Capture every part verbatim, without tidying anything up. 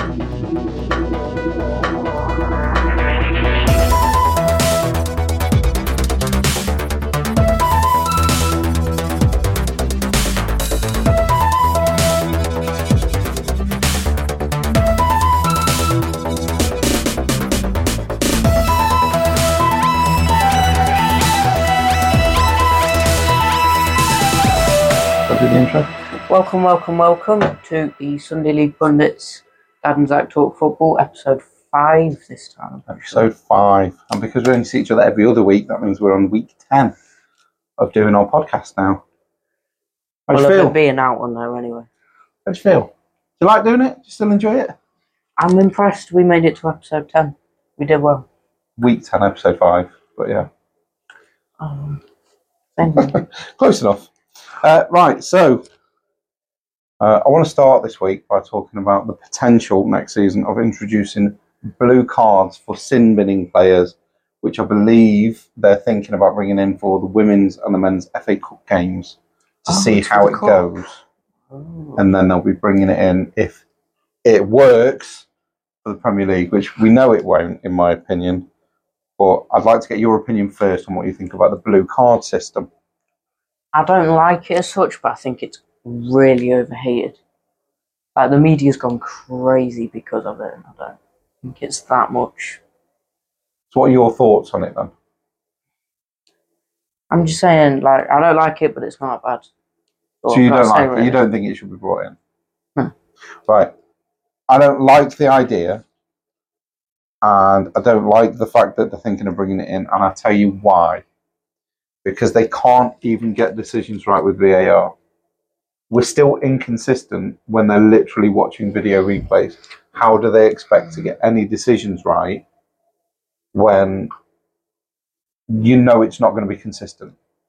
Welcome, welcome, welcome to the Sunday League Pundits Dad and Zach Talk Football, episode five this time. Episode five. And because we only see each other every other week, that means we're on week ten of doing our podcast now. How do well, you feel? It'll be an out one though anyway. How do you feel? Do you like doing it? Do you still enjoy it? I'm impressed we made it to episode ten. We did well. Week ten, episode five. But yeah. Um, thank you. Close enough. Uh, right, so uh, I want to start this week by talking about the potential next season of introducing blue cards for sin-binning players, which I believe they're thinking about bringing in for the women's and the men's F A Cup games to Oh, see it's how for it the cup. goes. Oh. And then they'll be bringing it in if it works for the Premier League, which we know it won't, in my opinion. But I'd like to get your opinion first on what you think about the blue card system. I don't like it as such, but I think it's really overhated. Like, the media's gone crazy because of it, and I don't think it's that much. So what are your thoughts on it then? I'm just saying, like, I don't like it, but it's not bad. So you What don't can I say, like it? really? You don't think it should be brought in? Hmm. Right. I don't like the idea, and I don't like the fact that they're thinking of bringing it in, and I'll tell you why. Because they can't even get decisions right with V A R. We're still inconsistent when they're literally watching video replays. How do they expect to get any decisions right when you know it's not going to be consistent?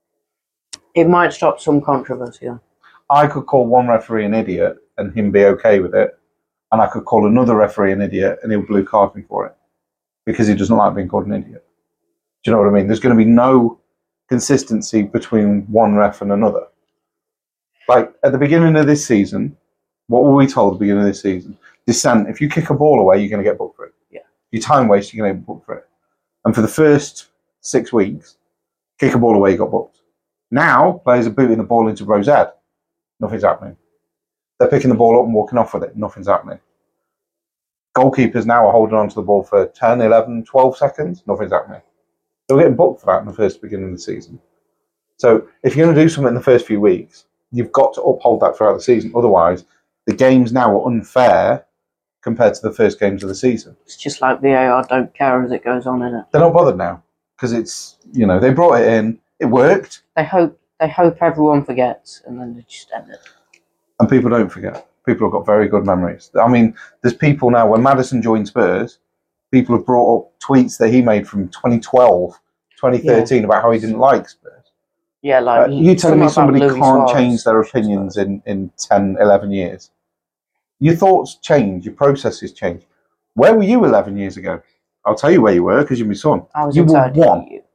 It might stop some controversy, though. I could call one referee an idiot and him be okay with it, and I could call another referee an idiot and he'll blue card me for it because he doesn't like being called an idiot. Do you know what I mean? There's going to be no consistency between one ref and another. Like at the beginning of this season, what were we told at the beginning of this season? Dissent, if you kick a ball away, you're going to get booked for it. Yeah. If you time waste, you're going to get booked for it. And for the first six weeks, kick a ball away, you got booked. Now, players are booting the ball into Rosette. Nothing's happening. They're picking the ball up and walking off with it. Nothing's happening. Goalkeepers now are holding on to the ball for ten, eleven, twelve seconds. Nothing's happening. They're getting booked for that in the first beginning of the season. So if you're going to do something in the first few weeks, you've got to uphold that throughout the season. Otherwise, the games now are unfair compared to the first games of the season. It's just like V A R don't care as it goes on, innit? They're not bothered now because it's, you know, they brought it in, it worked, They hope they hope everyone forgets, and then they just end it. and people don't forget. People have got very good memories. I mean, there's people now, when Maddison joined Spurs, people have brought up tweets that he made from twenty twelve, twenty thirteen about how he didn't like Spurs. Yeah, like Uh, you telling me something somebody about Louis can't Suarez. change their opinions in, in ten, eleven years? Your thoughts change, your processes change. Where were you eleven years ago? I'll tell you where you were, because you're my son. I was You were inside one. you.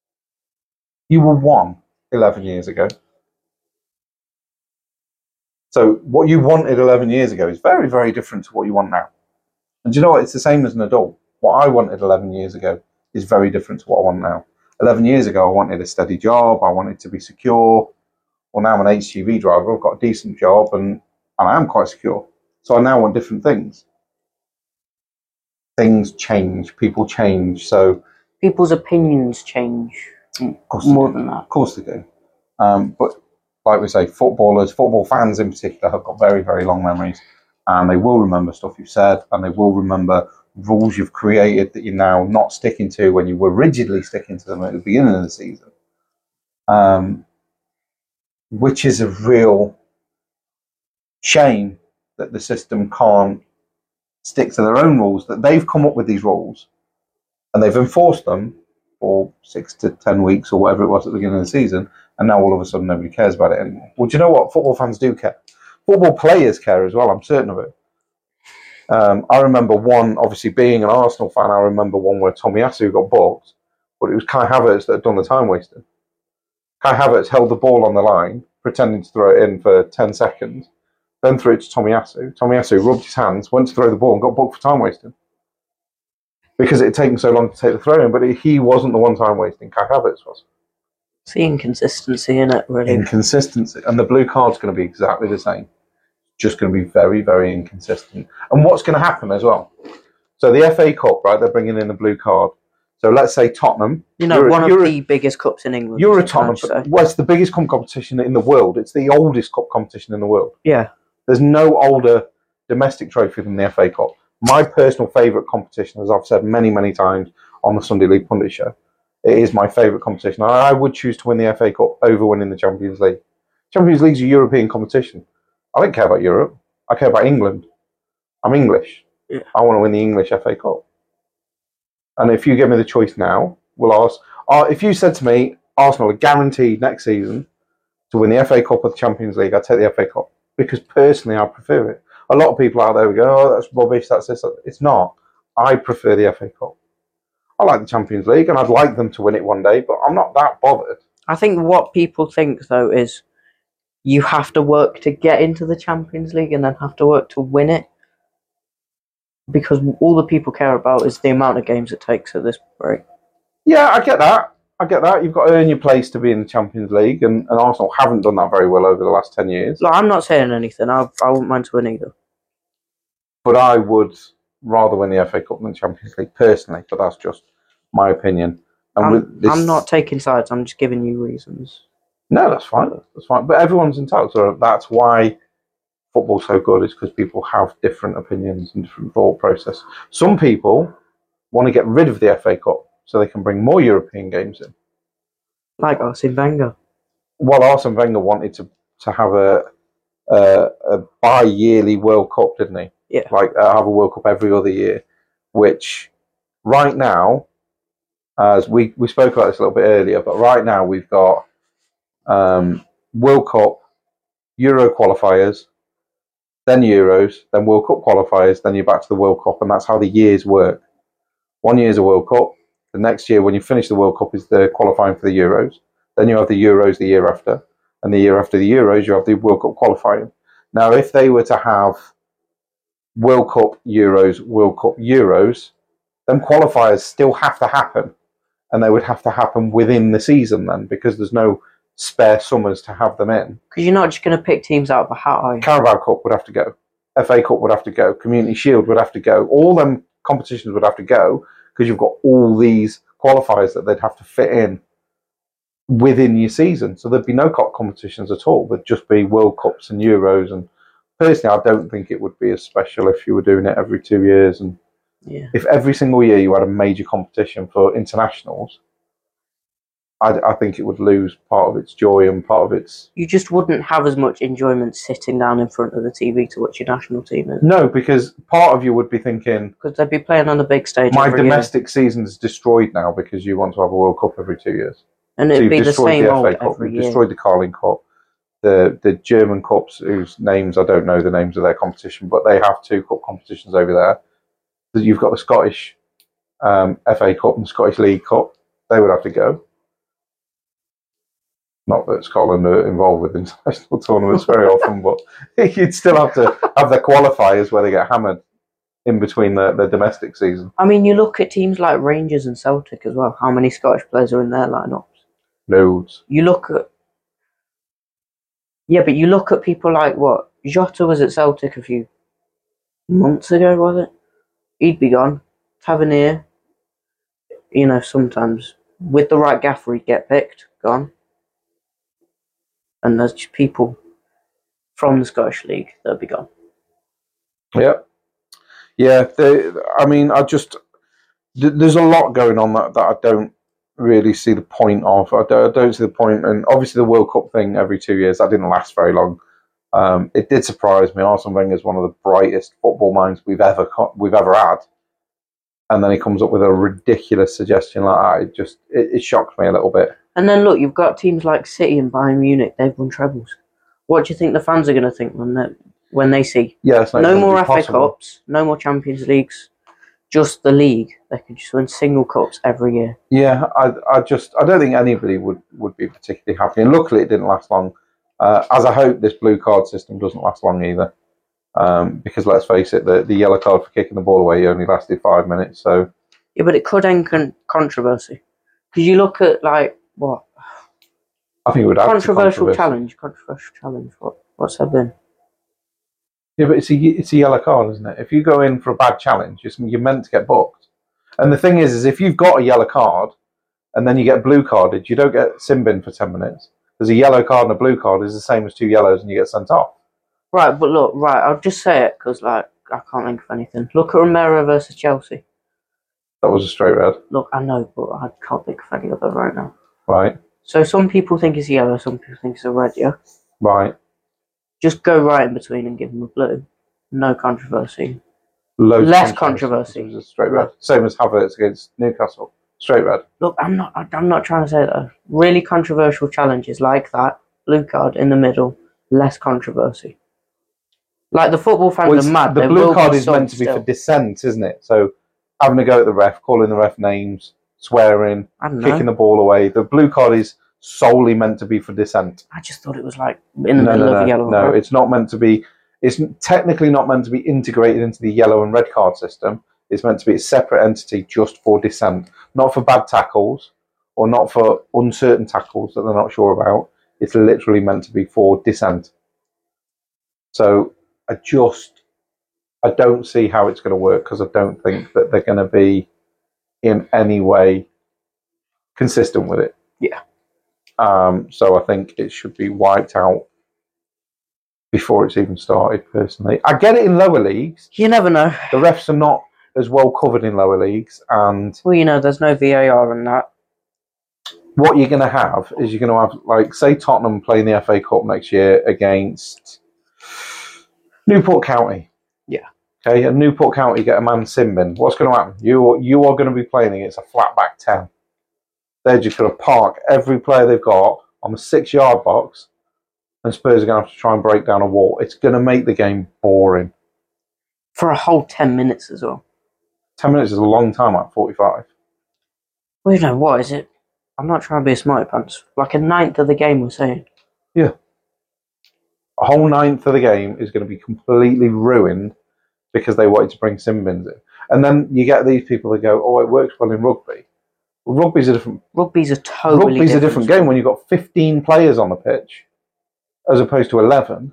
You were one eleven years ago. So what you wanted eleven years ago is very, very different to what you want now. And do you know what? It's the same as an adult. What I wanted eleven years ago is very different to what I want now. eleven years ago, I wanted a steady job. I wanted to be secure. Well, now I'm an H G V driver. I've got a decent job and, and I am quite secure. So I now want different things. Things change. People change. So People's opinions change of course they more do. than that. Of course they do. Um, but like we say, footballers, football fans in particular, have got very, very long memories. And they will remember stuff you've said, and they will remember rules you've created that you're now not sticking to when you were rigidly sticking to them at the beginning of the season. Um, which is a real shame that the system can't stick to their own rules, that they've come up with these rules and they've enforced them for six to ten weeks or whatever it was at the beginning of the season, and now all of a sudden nobody cares about it anymore. Well, do you know what? Football fans do care. Football players care as well, I'm certain of it. Um, I remember one, obviously being an Arsenal fan, I remember one where Tomiyasu got booked, but it was Kai Havertz that had done the time wasting. Kai Havertz held the ball on the line, pretending to throw it in for ten seconds. then threw it to Tomiyasu. Tomiyasu rubbed his hands, went to throw the ball, and got booked for time wasting because it had taken so long to take the throw in. But he wasn't the one time wasting. Kai Havertz was. It's the inconsistency in it, really. Inconsistency, and the blue card's going to be exactly the same. Just going to be very, very inconsistent. And what's going to happen as well? So the F A Cup, right? They're bringing in the blue card. So let's say Tottenham. You know, one of the biggest cups in England. You're a Tottenham. Well, it's the biggest cup competition in the world. It's the oldest cup competition in the world. Yeah. There's no older domestic trophy than the F A Cup. My personal favourite competition, as I've said many, many times on the Sunday League Pundit Show, it is my favourite competition. I would choose to win the F A Cup over winning the Champions League. Champions League's a European competition. I don't care about Europe. I care about England. I'm English. Yeah. I want to win the English F A Cup. And if you give me the choice now, we'll ask. Uh, if you said to me, Arsenal are guaranteed next season to win the F A Cup or the Champions League, I'd take the F A Cup. Because personally, I prefer it. A lot of people out there would go, oh, that's rubbish, that's this. It's not. I prefer the F A Cup. I like the Champions League, and I'd like them to win it one day, but I'm not that bothered. I think what people think, though, is you have to work to get into the Champions League and then have to work to win it. Because all the people care about is the amount of games it takes at this rate. Yeah, I get that. I get that. You've got to earn your place to be in the Champions League, and, and Arsenal haven't done that very well over the last ten years. Look, I'm not saying anything. I, I wouldn't mind to win either. But I would rather win the F A Cup than the Champions League, personally, but that's just my opinion. And I'm, with this... I'm not taking sides. I'm just giving you reasons. No, that's fine. That's fine. But everyone's entitled to it. That's why football's so good, is because people have different opinions and different thought process. Some people want to get rid of the F A Cup so they can bring more European games in. Like Arsene Wenger. Well, Arsene Wenger wanted to, to have a, a, a bi-yearly World Cup, didn't he? Yeah. Like uh, have a World Cup every other year, which right now, as we, we spoke about this a little bit earlier, but right now we've got um, World Cup, Euro qualifiers, then Euros, then World Cup qualifiers, then you're back to the World Cup, and that's how the years work. One year is a World Cup. The next year, when you finish the World Cup, is the qualifying for the Euros. Then you have the Euros the year after, and the year after the Euros, you have the World Cup qualifying. Now, if they were to have World Cup, Euros, World Cup, Euros, then qualifiers still have to happen, and they would have to happen within the season then, because there's no spare summers to have them in. Because you're not just going to pick teams out of a hat, are you? Carabao Cup would have to go. F A Cup would have to go. Community Shield would have to go. All them competitions would have to go because you've got all these qualifiers that they'd have to fit in within your season. So there'd be no cup competitions at all. There'd just be World Cups and Euros. And personally, I don't think it would be as special if you were doing it every two years. And yeah. If every single year you had a major competition for internationals, I, I think it would lose part of its joy and part of its... You just wouldn't have as much enjoyment sitting down in front of the T V to watch your national team. In. No, because part of you would be thinking... Because they'd be playing on the big stage My every domestic year. season is destroyed now because you want to have a World Cup every two years. And it'd so be the same the old F A Cup, every you've year. destroyed the Carling Cup. The, the German Cups, whose names I don't know the names of their competition, but they have two cup competitions over there. You've got the Scottish um, F A Cup and the Scottish League Cup. They would have to go. Not that Scotland are involved with international tournaments very often, but you'd still have to have their qualifiers where they get hammered in between the, the domestic season. I mean, you look at teams like Rangers and Celtic as well. How many Scottish players are in their lineups? Loads. You look at... Yeah, but you look at people like, what? Jota was at Celtic a few months ago, was it? He'd be gone. Tavernier, you know, sometimes with the right gaffer, he'd get picked, gone. And there's just people from the Scottish League that'll be gone. Yeah. Yeah, they, I mean, I just... th- There's a lot going on that, that I don't really see the point of. I don't, I don't see the point, and obviously the World Cup thing every two years, that didn't last very long. Um, it did surprise me. Arsene Wenger is one of the brightest football minds we've ever co- we've ever had, and then he comes up with a ridiculous suggestion like that. It just it, it shocked me a little bit. And then look, you've got teams like City and Bayern Munich. They've won trebles. What do you think the fans are going to think when they when they see Yeah, it's not no gonna more be F A possible. Cups, no more Champions Leagues, just the league? They could just win single cups every year. Yeah, I I just I don't think anybody would, would be particularly happy. And luckily, it didn't last long. Uh, as I hope this blue card system doesn't last long either. Um, because let's face it, the, the yellow card for kicking the ball away only lasted five minutes. So yeah, but it could end con- controversy. Because you look at, like, what? I think it would add Controversial to controversy. challenge. Controversial challenge. What? What's that been? Yeah, but it's a, it's a yellow card, isn't it? If you go in for a bad challenge, you're meant to get booked. And the thing is, is if you've got a yellow card and then you get blue carded, you don't get sin bin for ten minutes. Because a yellow card and a blue card is the same as two yellows and you get sent off. Right, but look, right, I'll just say it because, like, I can't think of anything. Look at Romero versus Chelsea. That was a straight red. Look, I know, but I can't think of any other right now. Right. So some people think it's yellow, some people think it's a red, yeah? Right. Just go right in between and give them a blue. No controversy. Loads Less of controversy. It was a straight red. Same as Havertz against Newcastle. Straight red. Look, I'm not I'm not trying to say that. Really controversial challenges like that, blue card in the middle, less controversy. Like, the football fans Well, are mad. the They blue will card be is meant to be still. for dissent, isn't it? So having a go at the ref, calling the ref names, swearing, I don't know. kicking the ball away. The blue card is solely meant to be for dissent. I just thought it was like in the no, middle no, of no, a yellow. no. Red. It's not meant to be. It's technically not meant to be integrated into the yellow and red card system. It's meant to be a separate entity just for dissent, not for bad tackles or not for uncertain tackles that they're not sure about. It's literally meant to be for dissent. So I just, I don't see how it's going to work because I don't think that they're going to be in any way consistent with it. Yeah. Um, so I think it should be wiped out before it's even started, personally. I get it in lower leagues. You never know. The refs are not as well covered in lower leagues, and Well, you know, there's no V A R in that. what you're going to have is you're going to have, like, say Tottenham playing the F A Cup next year against Newport County. Yeah. Okay, and Newport County get a man sin bin. What's going to happen? You, you are going to be playing against a flat back ten. They're just going to park every player they've got on the six-yard box, and Spurs are going to have to try and break down a wall. It's going to make the game boring. For a whole ten minutes as well. Ten minutes is a long time, like forty-five. Well, you know, what is it? I'm not trying to be a smarty pants. Like a ninth of the game, we're saying. Yeah. A whole ninth of the game is going to be completely ruined because they wanted to bring sin bins in. And then you get these people that go, oh, it works well in rugby. Well, rugby's a different Rugby's a totally rugby's different a different game when you've got fifteen players on the pitch as opposed to eleven.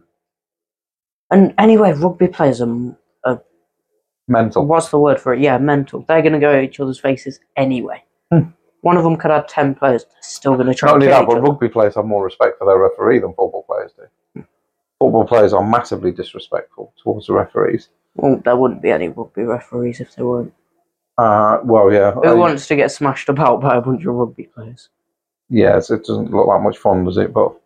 And anyway, rugby players are, are Mental. what's the word for it? Yeah, mental. They're going to go at each other's faces anyway. Hmm. One of them could have ten players. They're still going to try Not and only kill that, each but other. rugby players have more respect for their referee than football players do. Hmm. Football players are massively disrespectful towards the referees. Well, there wouldn't be any rugby referees if there weren't. Uh, well, yeah. Who I- wants to get smashed about by a bunch of rugby players? Yes, it doesn't look that much fun, does it? But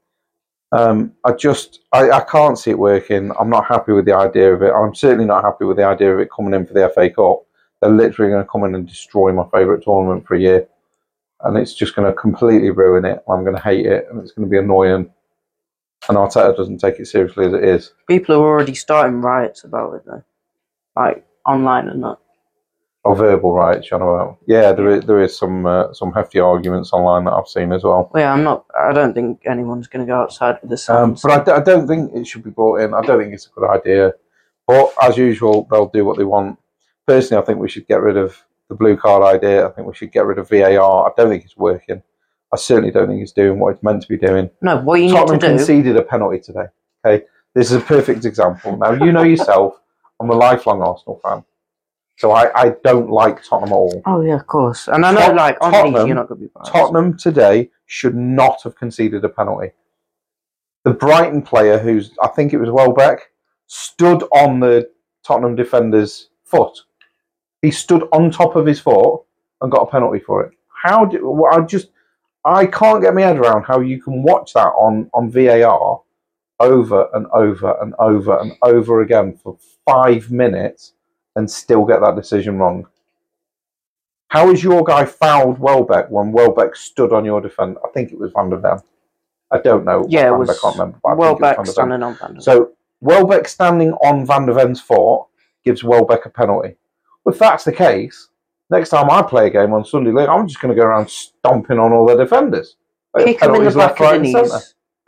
um, I just, I, I can't see it working. I'm not happy with the idea of it. I'm certainly not happy with the idea of it coming in for the F A Cup. They're literally going to come in and destroy my favourite tournament for a year. And it's just going to completely ruin it. I'm going to hate it, and it's going to be annoying. And Arteta doesn't take it seriously as it is. People are already starting riots about it, though. Like, online and that. Or verbal rights, you know. Yeah, there is, there is some uh, some hefty arguments online that I've seen as well. Well, yeah, I'm not. I don't think anyone's going to go outside with the Um, sounds. but I, d- I don't think it should be brought in. I don't think it's a good idea. But as usual, they'll do what they want. Personally, I think we should get rid of the blue card idea. I think we should get rid of V A R. I don't think it's working. I certainly don't think it's doing what it's meant to be doing. No, what you Tottenham need to do. conceded a penalty today. Okay, this is a perfect example. Now you know yourself. I'm a lifelong Arsenal fan, so I, I don't like Tottenham at all. Oh yeah, of course. And I know, Tot- like on Tottenham- these, you're not going to be biased. Tottenham today should not have conceded a penalty. The Brighton player, who's I think it was Welbeck, stood on the Tottenham defender's foot. He stood on top of his foot and got a penalty for it. How do well, I just I can't get my head around how you can watch that on, on V A R over and over and over and over again for five minutes and still get that decision wrong. How is your guy fouled Welbeck when Welbeck stood on your defender? I think it was Van der Ven. I don't know. Yeah, it Van was I can't remember. But I think it was Welbeck Van der Ven. standing on Van der Ven. So Welbeck standing on Van der Ven's foot gives Welbeck a penalty. Well, if that's the case, next time I play a game on Sunday League, I'm just going to go around stomping on all their defenders. Like Kick him in the penalties back left, right, of the and centre. knees.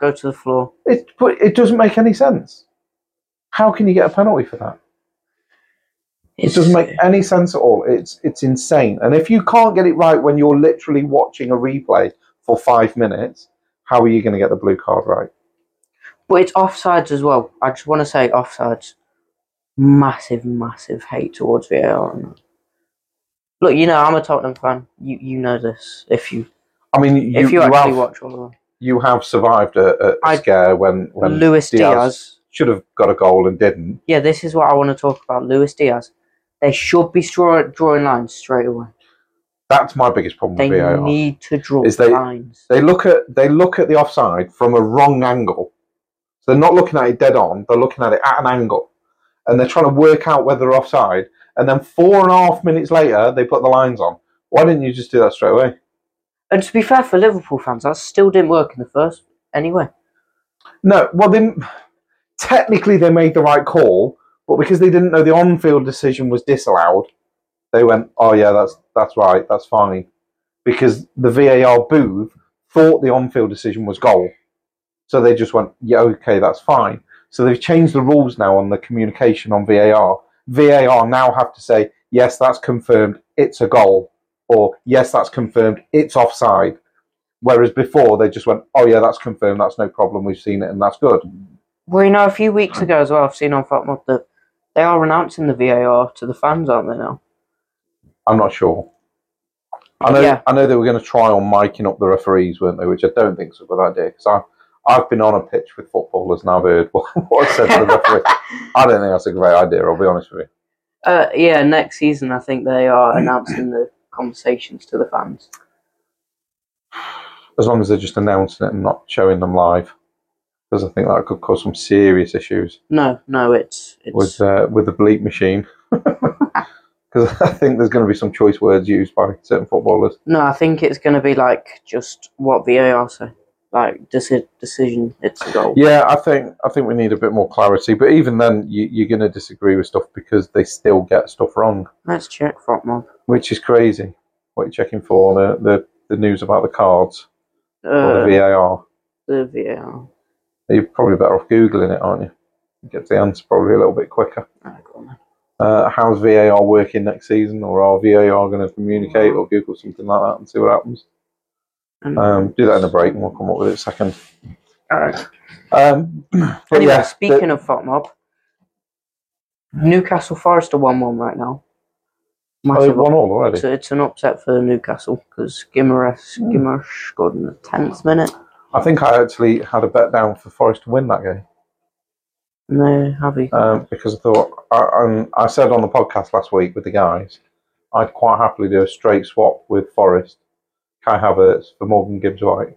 go to the floor. It, but it doesn't make any sense. How can you get a penalty for that? It's, It doesn't make any sense at all. It's it's insane. And if you can't get it right when you're literally watching a replay for five minutes, how are you going to get the blue card right? But it's offsides as well. I just want to say offsides. Massive, massive hate towards V A R. Look, you know, I'm a Tottenham fan. You you know this. If you, I mean, you, if you, you actually have, watch all of them. You have survived a, a I, scare when, when Luis Diaz, Diaz should have got a goal and didn't. Yeah, this is what I want to talk about. Luis Diaz. They should be draw, drawing lines straight away. That's my biggest problem they with V A R. They need to draw is they, lines. They look at they look at the offside from a wrong angle. So they're not looking at it dead on. They're looking at it at an angle, and they're trying to work out whether they're offside. And then four and a half minutes later, they put the lines on. Why didn't you just do that straight away? And to be fair, for Liverpool fans, that still didn't work in the first anyway. No, well, they, technically they made the right call, but because they didn't know the on-field decision was disallowed, they went, "Oh yeah, that's that's right, that's fine," because the V A R booth thought the on-field decision was goal, so they just went, "Yeah, okay, that's fine." So they've changed the rules now on the communication on V A R. V A R now have to say, "Yes, that's confirmed, it's a goal," or "Yes, that's confirmed, it's offside." Whereas before they just went, "Oh yeah, that's confirmed, that's no problem, we've seen it, and that's good." Well, you know, a few weeks ago as well, I've seen on FotMob that they are announcing the V A R to the fans, aren't they now? I'm not sure. I know. Yeah. I know they were going to try on miking up the referees, weren't they? Which I don't think is a good idea because I, I've been on a pitch with footballers and I've heard what, what I said to the referee. I don't think that's a great idea. I'll be honest with you. Uh, yeah, next season I think they are announcing the conversations to the fans. As long as they're just announcing it and not showing them live, because I think that could cause some serious issues. No, no, it's, it's... with uh, with the bleep machine. Because I think there's going to be some choice words used by certain footballers. No, I think it's going to be like just what V A R say, like deci- decision, it's a goal. Yeah, I think I think we need a bit more clarity. But even then, you, you're going to disagree with stuff because they still get stuff wrong. Let's check FotMob. Which is crazy. What are you checking for? The the, the news about the cards Uh, or the V A R? The V A R. You're probably better off googling it, aren't you? You get the answer probably a little bit quicker. Oh, go on, then. Uh, how's V A R working next season, or are V A R going to communicate or Google something like that and see what happens? Um, do that in a break and we'll come up with it second. Alright. Um, but anyway, yeah, speaking the, of FotMob, Newcastle Forest are one one right now. Oh, they've won all already? It's, it's an upset for Newcastle because Gimares mm. Gimares scored in the tenth minute. I think I actually had a bet down for Forest to win that game. No, have you? Um, because I thought, I, um, I said on the podcast last week with the guys, I'd quite happily do a straight swap with Forest, Kai Havertz for Morgan Gibbs-White.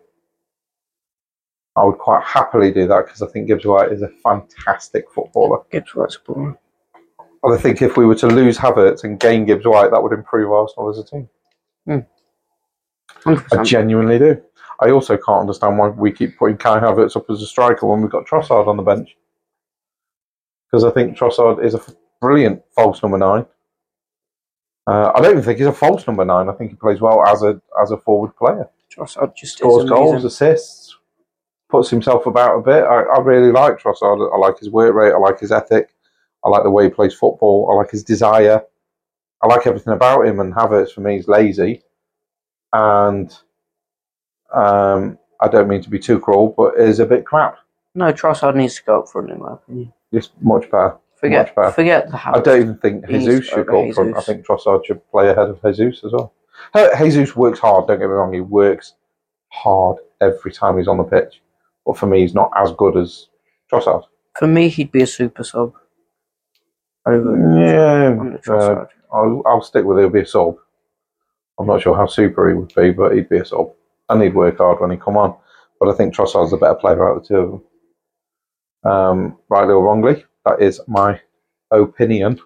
I would quite happily do that because I think Gibbs-White is a fantastic footballer. Gibbs-White's a baller. And I think if we were to lose Havertz and gain Gibbs-White, that would improve Arsenal as a team. Mm. one hundred percent. I genuinely do. I also can't understand why we keep putting Kai Havertz up as a striker when we've got Trossard on the bench. Because I think Trossard is a brilliant false number nine. Uh, I don't even think he's a false number nine. I think he plays well as a as a forward player. Trossard just scores goals, assists, puts himself about a bit. I, I really like Trossard. I like his work rate. I like his ethic. I like the way he plays football. I like his desire. I like everything about him. And Havertz for me is lazy. And um, I don't mean to be too cruel, but is a bit crap. No, Trossard needs to go up front in my opinion. It's much better. Forget, much better. forget the house. I don't even think He Jesus should go up front. I think Trossard should play ahead of Jesus as well. Jesus works hard, don't get me wrong. He works hard every time he's on the pitch. But for me, he's not as good as Trossard. For me, he'd be a super sub. Over yeah, uh, I'll, I'll stick with it. He'll be a sub. I'm not sure how super he would be, but he'd be a sub. And he'd work hard when he come on. But I think Trossard's a better player out of the two of them. Um, rightly or wrongly, that is my opinion.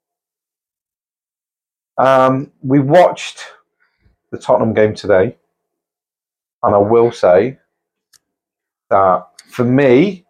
Um, we watched the Tottenham game today, and I will say that for me,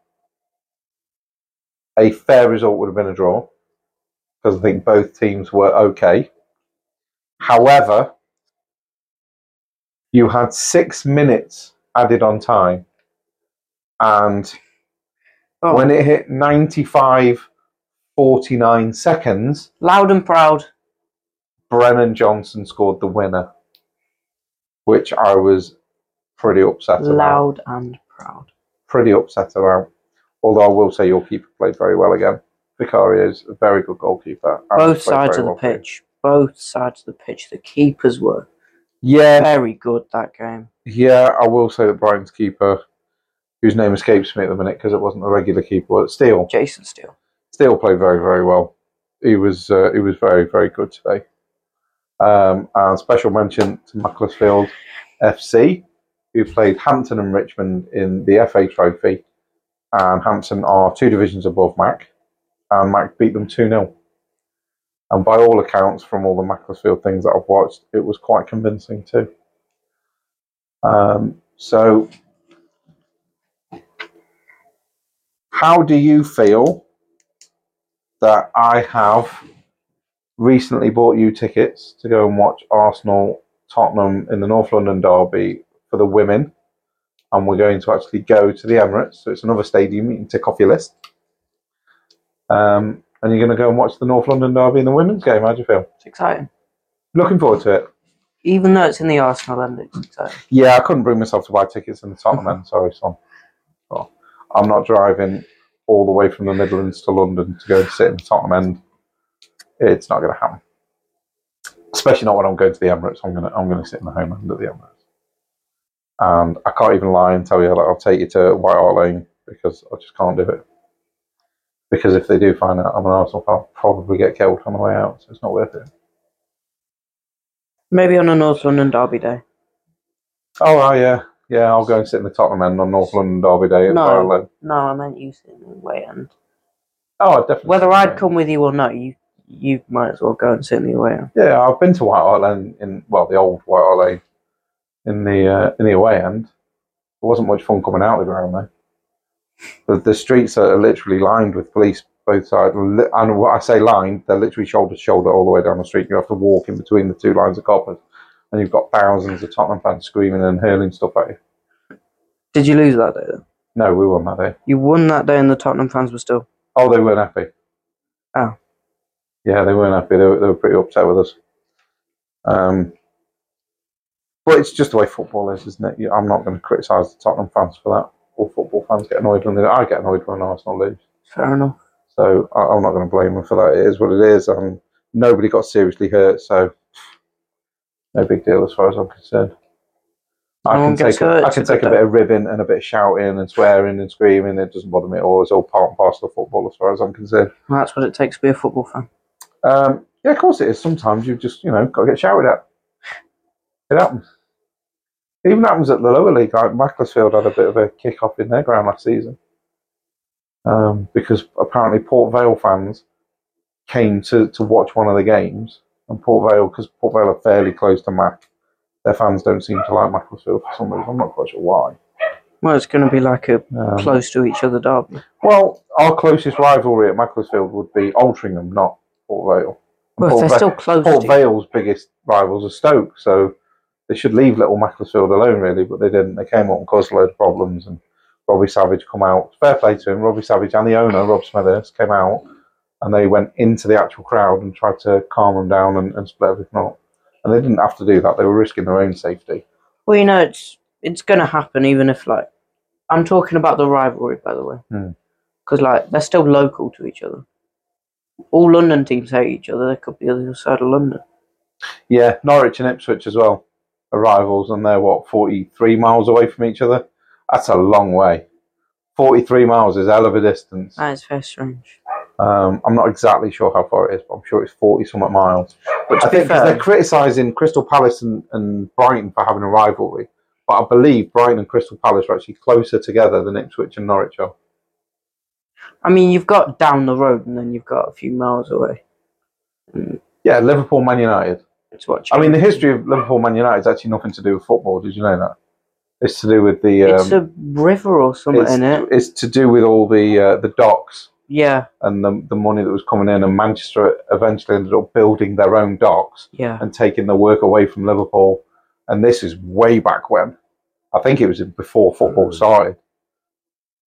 a fair result would have been a draw because I think both teams were okay. However, you had six minutes added on time, And Oh, when it hit ninety-five forty-nine seconds, loud and proud. Brennan Johnson scored the winner, which I was pretty upset about. Loud and proud. Pretty upset about. Although I will say your keeper played very well again. Vicario is a very good goalkeeper. Both sides of the pitch. Both sides of the pitch. The keepers were Yeah, very good that game. yeah. I will say that Brighton's keeper, whose name escapes me at the minute because it wasn't a regular keeper, but Steele. Jason Steele. Steele played very, very well. He was, uh, he was very, very good today. Um, and special mention to Macclesfield F C, who played Hampton and Richmond in the F A Trophy. And Hampton are two divisions above Mac, and Mac beat them two nil. And by all accounts, from all the Macclesfield things that I've watched, it was quite convincing too. Um, so, how do you feel that I have recently bought you tickets to go and watch Arsenal Tottenham in the North London derby for the women, and we're going to actually go to the Emirates, so it's another stadium you can tick off your list. Um, and you're going to go and watch the North London derby in the women's game. How do you feel? It's exciting. Looking forward to it. Even though it's in the Arsenal end, it's exciting. Yeah, I couldn't bring myself to buy tickets in the Tottenham end. Sorry, son. So, I'm not driving all the way from the Midlands to London to go and sit in the Tottenham end. It's not going to happen. Especially not when I'm going to the Emirates. I'm going to I'm going to sit in the home end of the Emirates. And I can't even lie and tell you that I'll take you to White Hart Lane because I just can't do it. Because if they do find out I'm an Arsenal fan, I'll probably get killed on the way out, so it's not worth it. Maybe on a North London derby day. Oh, right, yeah. Yeah, I'll go and sit in the Tottenham end on North London derby day at No. White Hart Lane. No, I meant you sitting in the way end. Oh, I'd definitely. Whether sit I'd there. come with you or not, you you might as well go and sit in the away end. Yeah, I've been to White Hart Lane in well, the old White Hart Lane in the uh, in the away end. It wasn't much fun coming out of the ground though. The, the streets are literally lined with police both sides, and what I say lined, they're literally shoulder to shoulder all the way down the street. You have to walk in between the two lines of coppers, and you've got thousands of Tottenham fans screaming and hurling stuff at you. Did you lose that day then? No, we won that day. You won that day and the Tottenham fans were still... Oh, they weren't happy. Oh. Yeah, they weren't happy. They were, they were pretty upset with us. Um, but it's just the way football is, isn't it? I'm not going to criticise the Tottenham fans for that. All football fans get annoyed when they... I get annoyed when Arsenal lose. Fair enough. So I, I'm not going to blame them for that. It is what it is, and nobody got seriously hurt, so no big deal as far as I'm concerned. I No one can gets take, a, hurt, I can it's a take a good bit day. of ribbing and a bit of shouting and swearing and screaming. It doesn't bother me at all. It's all part and parcel of football as far as I'm concerned. Well, that's what it takes to be a football fan. Um, yeah, of course it is. Sometimes you've just, you know, got to get shouted at. It happens. It even happens at the lower league. Like Macclesfield had a bit of a kick-off in their ground last season. Um, because apparently Port Vale fans came to, to watch one of the games. And Port Vale, because Port Vale are fairly close to Mac, their fans don't seem to like Macclesfield for some reason. I'm not quite sure why. Well, it's going to be like a Um, close to each other derby. Well, our closest rivalry at Macclesfield would be Altrincham, not Port Vale. And Well, Port they're Va- still close Port to Vale's biggest rivals are Stoke, so they should leave little Macclesfield alone, really, but they didn't. They came up and caused a load of problems, and Robbie Savage come out. Fair play to him. Robbie Savage and the owner, Rob Smithers, came out, and they went into the actual crowd and tried to calm them down and, and split everything up. And they didn't have to do that. They were risking their own safety. Well, you know, it's it's going to happen even if, like... I'm talking about the rivalry, by the way. Hmm. Because, like, they're still local to each other. All London teams hate each other. They could be the other side of London. Yeah, Norwich and Ipswich as well are rivals, and they're, what, forty-three miles away from each other? That's a long way. forty-three miles is a hell of a distance. That is very strange. Um, I'm not exactly sure how far it is, but I'm sure it's forty-something miles. But to I be think 'cause fair, they're criticising Crystal Palace and, and Brighton for having a rivalry, but I believe Brighton and Crystal Palace are actually closer together than Ipswich and Norwich are. I mean, you've got down the road and then you've got a few miles away. Mm, Yeah, Liverpool, Man United. it's what I mean, the history of Liverpool, Man United is actually nothing to do with football. Did you know that? It's to do with the. Um, it's a river or something it's, in it. it's to do with all the uh, the docks Yeah, and the the money that was coming in, and Manchester eventually ended up building their own docks yeah. and taking the work away from Liverpool. And this is way back when. I think it was before football started.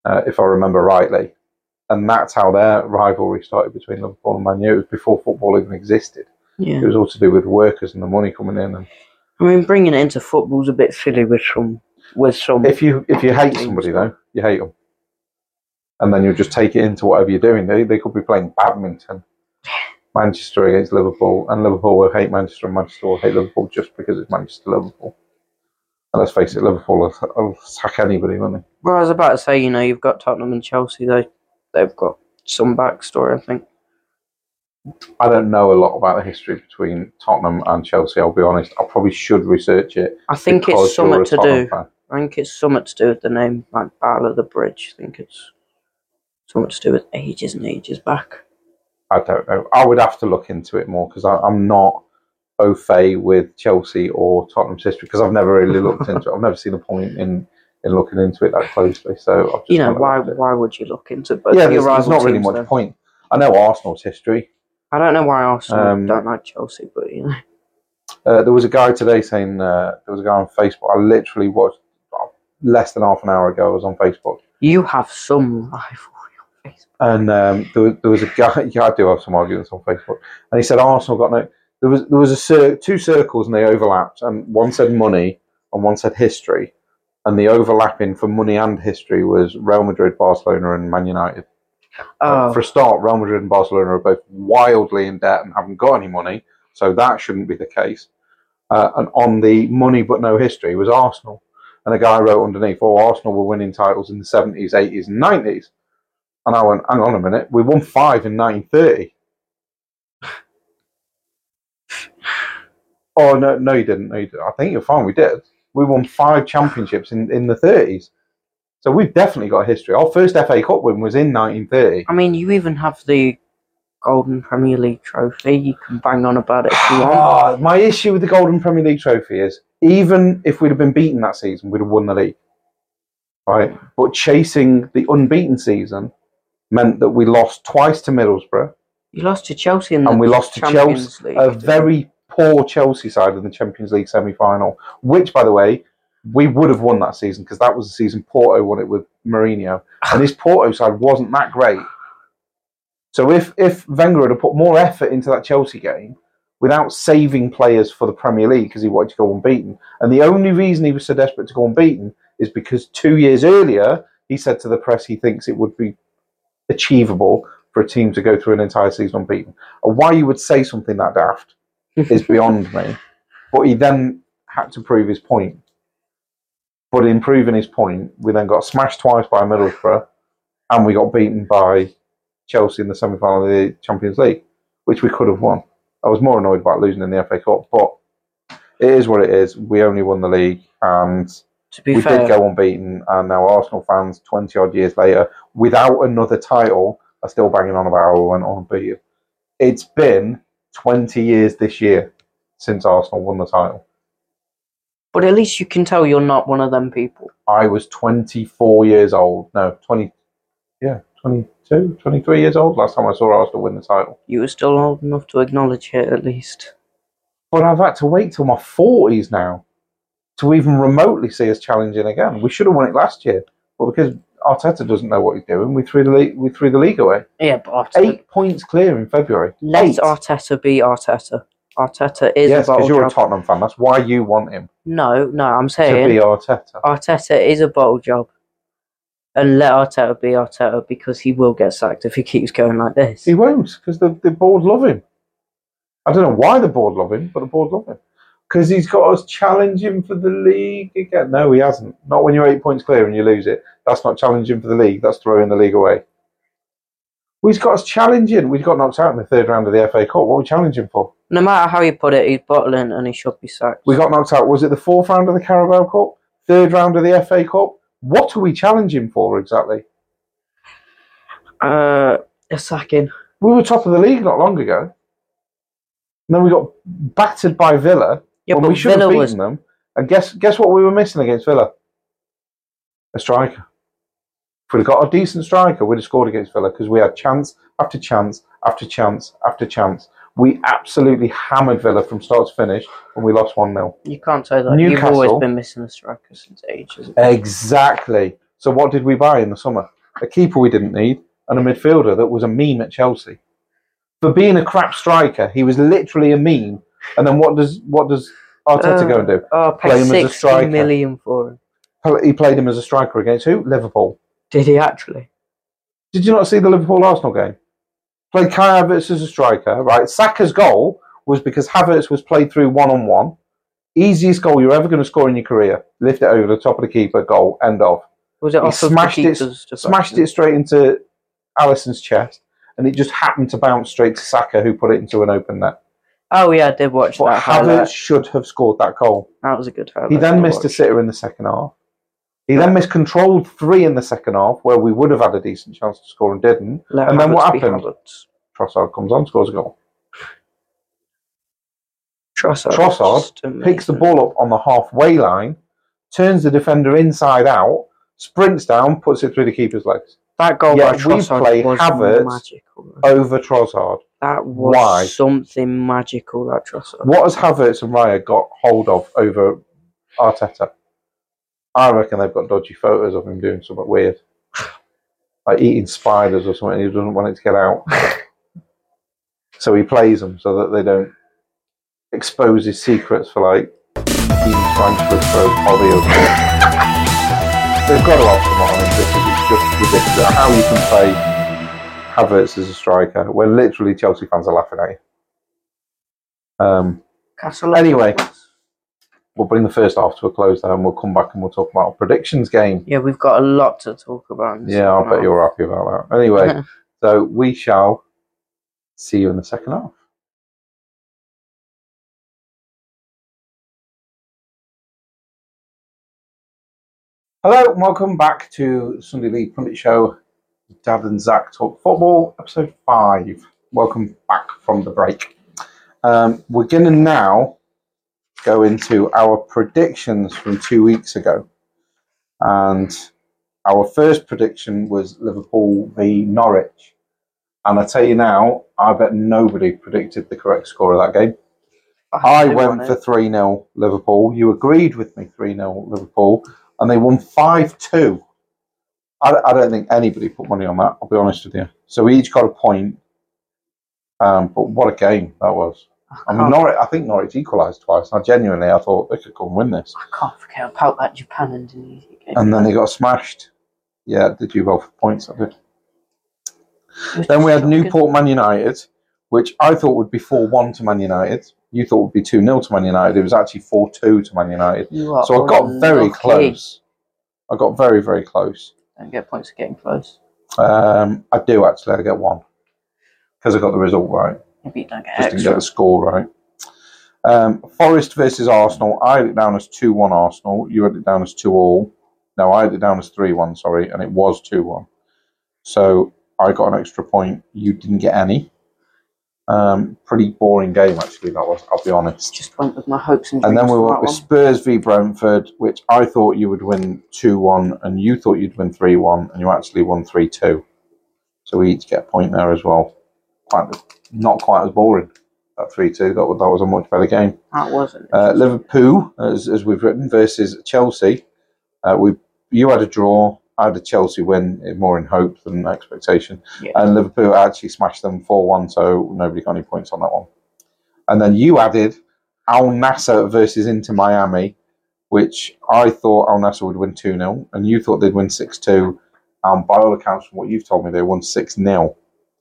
uh, if I remember rightly. And that's how their rivalry started between Liverpool and Man U. It was before football even existed. Yeah. It was all to do with workers and the money coming in. And I mean, bringing it into football's a bit silly with some. With some. If you if you hate somebody though, you hate them, and then you just take it into whatever you're doing. They they could be playing badminton, Manchester against Liverpool, and Liverpool will hate Manchester, and Manchester will hate Liverpool just because it's Manchester Liverpool. And let's face it, Liverpool will, will sack anybody, won't they? Well, I was about to say, you know, you've got Tottenham and Chelsea. They they've got some backstory, I think. I don't know a lot about the history between Tottenham and Chelsea, I'll be honest. I probably should research it. I think it's something to do. Fan. I think it's something to do with the name, like Battle of the Bridge. I think it's something to do with ages and ages back. I don't know. I would have to look into it more because I'm not au fait with Chelsea or Tottenham's history because I've never really looked into it. I've never seen a point in, in looking into it that closely. So I've just you know, why why would you look into it? Yeah, there's, there's not really much then. point. I know Arsenal's history. I don't know why Arsenal um, don't like Chelsea, but you know. Uh, there was a guy today saying, uh, there was a guy on Facebook, I literally watched less than half an hour ago, I was on Facebook. You have some rivalry on Facebook. And um, there, was, there was a guy, yeah, I do have some arguments on Facebook, and he said Arsenal got no, there was there was a cir- two circles and they overlapped, and one said money and one said history, and the overlapping for money and history was Real Madrid, Barcelona and Man United. Oh. Uh, for a start, Real Madrid and Barcelona are both wildly in debt and haven't got any money, so that shouldn't be the case. Uh, and on the money but no history was Arsenal. And a guy wrote underneath, oh, Arsenal were winning titles in the seventies, eighties and nineties. And I went, hang on a minute, we won five in nineteen thirty. oh, no, no, you didn't. No, you didn't. I think you're fine, we did. We won five championships in, in the thirties. So we've definitely got a history. Our first F A Cup win was in nineteen thirty. I mean, you even have the Golden Premier League trophy. You can bang on about it if you want. Oh, my issue with the Golden Premier League trophy is, even if we'd have been beaten that season, we'd have won the league. Right? But chasing the unbeaten season meant that we lost twice to Middlesbrough. You lost to Chelsea in the And we lost to Champions Chelsea, League, a very poor Chelsea side in the Champions League semi-final, which, by the way, we would have won that season because that was the season Porto won it with Mourinho. And his Porto side wasn't that great. So if, if Wenger had put more effort into that Chelsea game without saving players for the Premier League because he wanted to go unbeaten, and the only reason he was so desperate to go unbeaten is because two years earlier he said to the press he thinks it would be achievable for a team to go through an entire season unbeaten. And why you would say something that daft is beyond me. But he then had to prove his point. But in proving his point, we then got smashed twice by Middlesbrough, and we got beaten by Chelsea in the semi-final of the Champions League, which we could have won. I was more annoyed about losing in the F A Cup, but it is what it is. We only won the league, and to be we fair, did go unbeaten, and now Arsenal fans, twenty-odd years later, without another title, are still banging on about how we went unbeaten. It's been twenty years this year since Arsenal won the title. But at least you can tell you're not one of them people. I was twenty-four years old. No, twenty, yeah, twenty-two, twenty-three years old last time I saw Arsenal win the title. You were still old enough to acknowledge it, at least. But I've had to wait till my forties now to even remotely see us challenging again. We should have won it last year, but because Arteta doesn't know what he's doing, we threw the league, we threw the league away. Yeah, but Arteta, Eight points clear in February. Let Eight. Arteta be Arteta. Arteta is yes, a bottle because you're job. a Tottenham fan. That's why you want him. No, no, I'm To saying be Arteta. Arteta is a bottle job. And let Arteta be Arteta because he will get sacked if he keeps going like this. He won't, because the, the board love him. I don't know why the board love him, but the board love him. Because he's got us challenging for the league again. No, he hasn't. Not when you're eight points clear and you lose it. That's not challenging for the league. That's throwing the league away. Well, he's got us challenging. We got knocked out in the third round of the F A Cup. What are we challenging for? No matter how you put it, he's bottling and he should be sacked. We got knocked out. Was it the fourth round of the Carabao Cup? Third round of the F A Cup? What are we challenging for exactly? Uh, a sacking. We were top of the league not long ago. And then we got battered by Villa. Yeah, when but we should Villa have beaten was... them. And guess guess what we were missing against Villa? A striker. If we'd have got a decent striker, we'd have scored against Villa because we had chance after chance after chance after chance. We absolutely hammered Villa from start to finish and we lost one nil. You can't say that. Newcastle, You've always been missing a striker since ages ago. Exactly. So what did we buy in the summer? A keeper we didn't need, and a midfielder that was a meme at Chelsea. For being a crap striker, he was literally a meme. And then what does what does Arteta Uh, go and do? Oh, Play pay him as a sixty striker. million for him. He played him as a striker against who? Liverpool. Did he actually? Did you not see the Liverpool-Arsenal game? Played Kai Havertz as a striker, right? Saka's goal was because Havertz was played through one-on-one. Easiest goal you're ever going to score in your career. Lift it over the top of the keeper, goal, end of. Was it He off of smashed the it, keeper's smashed it straight into Alisson's chest, and it just happened to bounce straight to Saka, who put it into an open net. Oh yeah, I did watch But that Havertz highlight. should have scored that goal. That was a good highlight. He then to missed a watch. sitter in the second half. He then missed controlled three in the second half, where we would have had a decent chance to score and didn't. Let and then Havertz what be happened? Havertz. Trossard comes on, scores a goal. Trossard, Trossard just amazing. picks the ball up on the halfway line, turns the defender inside out, sprints down, puts it through the keeper's legs. That goal Yeah, by we Trossard play was Havertz magical. over Trossard. That was Why? something magical, that Trossard. What has Havertz and Raya got hold of over Arteta? I reckon they've got dodgy photos of him doing something weird. Like eating spiders or something, he doesn't want it to get out. So he plays them so that they don't expose his secrets for like eating tarantulas for a hobby or something. They've got to have someone on him because it's just ridiculous. How you can play Havertz as a striker when literally Chelsea fans are laughing at you. Um, Castle anyway, we'll bring the first half to a close there and we'll come back and we'll talk about our predictions game. Yeah, we've got a lot to talk about. in the Yeah, I second bet half. you're happy about that. Anyway, so we shall see you in the second half. Hello and welcome back to Sunday League Pundit Show. Dad and Zach Talk Football, episode five. Welcome back from the break. Um, we're going to now go into our predictions from two weeks ago. And our first prediction was Liverpool v Norwich. And I tell you now, I bet nobody predicted the correct score of that game. I did went want for it. three nil Liverpool. You agreed with me, three nil Liverpool. And they won five two. I, I don't think anybody put money on that, I'll be honest with you. So we each got a point. Um, but what a game that was. I mean, can't- Norwich, I think Norwich equalised twice. I genuinely, I thought they could come and win this. I can't forget about that Japan and Indonesia game. And then they got smashed. Yeah, did you both points? I did. It was Then we had so good. Newport Man United, which I thought would be four one to Man United. You thought would be two nil to Man United. It was actually four two to Man United. You are So I got very unlucky. close. I got very, very close. Don't get points for getting close. Um, I do actually. I get one. Because I got the result right. Maybe you don't get Just didn't extra. get the score right. Um, Forest versus Arsenal. I had it down as two one Arsenal. You had it down as two all. No, I had it down as three one, sorry. And it was two one. So I got an extra point. You didn't get any. Um, pretty boring game, actually, that was, I'll be honest. Just went with my hopes and And dreams. then we for went that with one. Spurs v Brentford, which I thought you would win two one, and you thought you'd win three one, and you actually won three two. So we each get a point there as well. Quite, not quite as boring, that three two. That was, that was a much better game. That wasn't. Uh, Liverpool, as, as we've written, versus Chelsea. Uh, we You had a draw. I had a Chelsea win, more in hope than expectation. Yeah. And Liverpool actually smashed them four one, so nobody got any points on that one. And then you added Al Nassr versus Inter Miami, which I thought Al Nassr would win two nil, and you thought they'd win six two. And by all accounts, from what you've told me, they won six nil.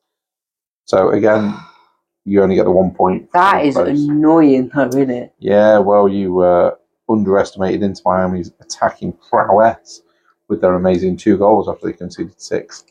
So again, you only get the one point. for That the is place. annoying, though, isn't it? Yeah, well, you uh, underestimated Inter Miami's attacking prowess with their amazing two goals after they conceded six.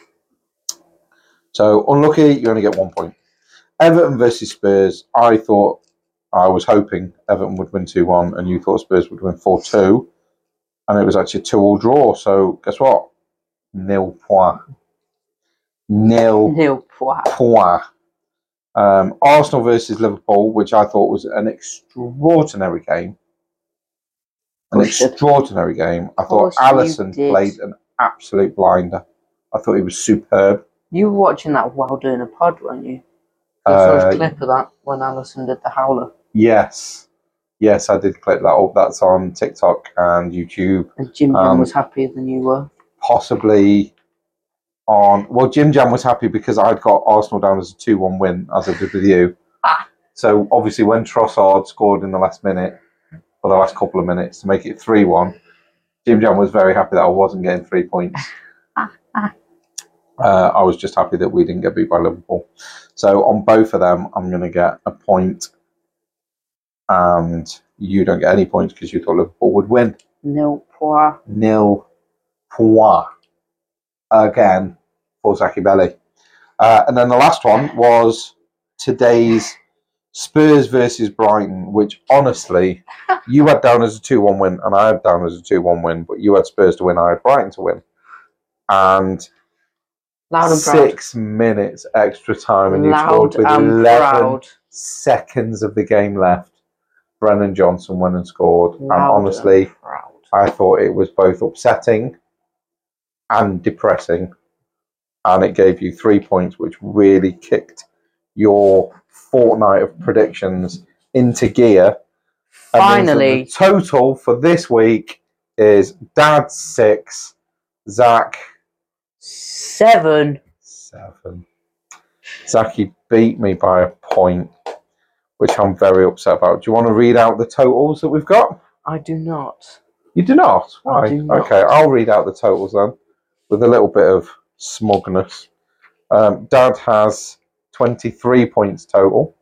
So, unlucky, you only get one point. Everton versus Spurs, I thought, I was hoping Everton would win two one, and you thought Spurs would win four two, and it was actually a two all draw, so guess what? Nil point. Nil Nil point. point. Um, Arsenal versus Liverpool, which I thought was an extraordinary game. An Course you did. extraordinary game. I thought Course you Alisson did. played an absolute blinder. I thought he was superb. You were watching that while doing a pod, weren't you? I saw Uh, a clip of that when Alison did the howler. Yes. Yes, I did clip that up. That's on TikTok and YouTube. And Jim Jim um, was happier than you were. possibly on. Well, Jim Jam was happy because I'd got Arsenal down as a two one win, as I did with you. Ah. So obviously, when Trossard scored in the last minute, or the last couple of minutes, to make it three one, Jim Jam was very happy that I wasn't getting three points. Uh, I was just happy that we didn't get beat by Liverpool. So on both of them, I'm going to get a point, and you don't get any points because you thought Liverpool would win. Nil point. Nil point again for Zaki Belli. Uh, and then the last one was today's Spurs versus Brighton, which honestly, you had down as a two one win, and I had down as a two one win, but you had Spurs to win, I had Brighton to win. And Loud and six proud. minutes extra time, and you Loud scored with and eleven proud. seconds of the game left. Brennan Johnson went and scored. Loud and honestly, and proud. I thought it was both upsetting and depressing. And it gave you three points, which really kicked your fortnight of predictions into gear. And Finally. the total for this week is Dad six, Zach Seven. seven. Zaki beat me by a point, which I'm very upset about. Do you want to read out the totals that we've got? I do not. You do not? I Right. do not. Okay, I'll read out the totals then, with a little bit of smugness. Um, Dad has twenty-three points total,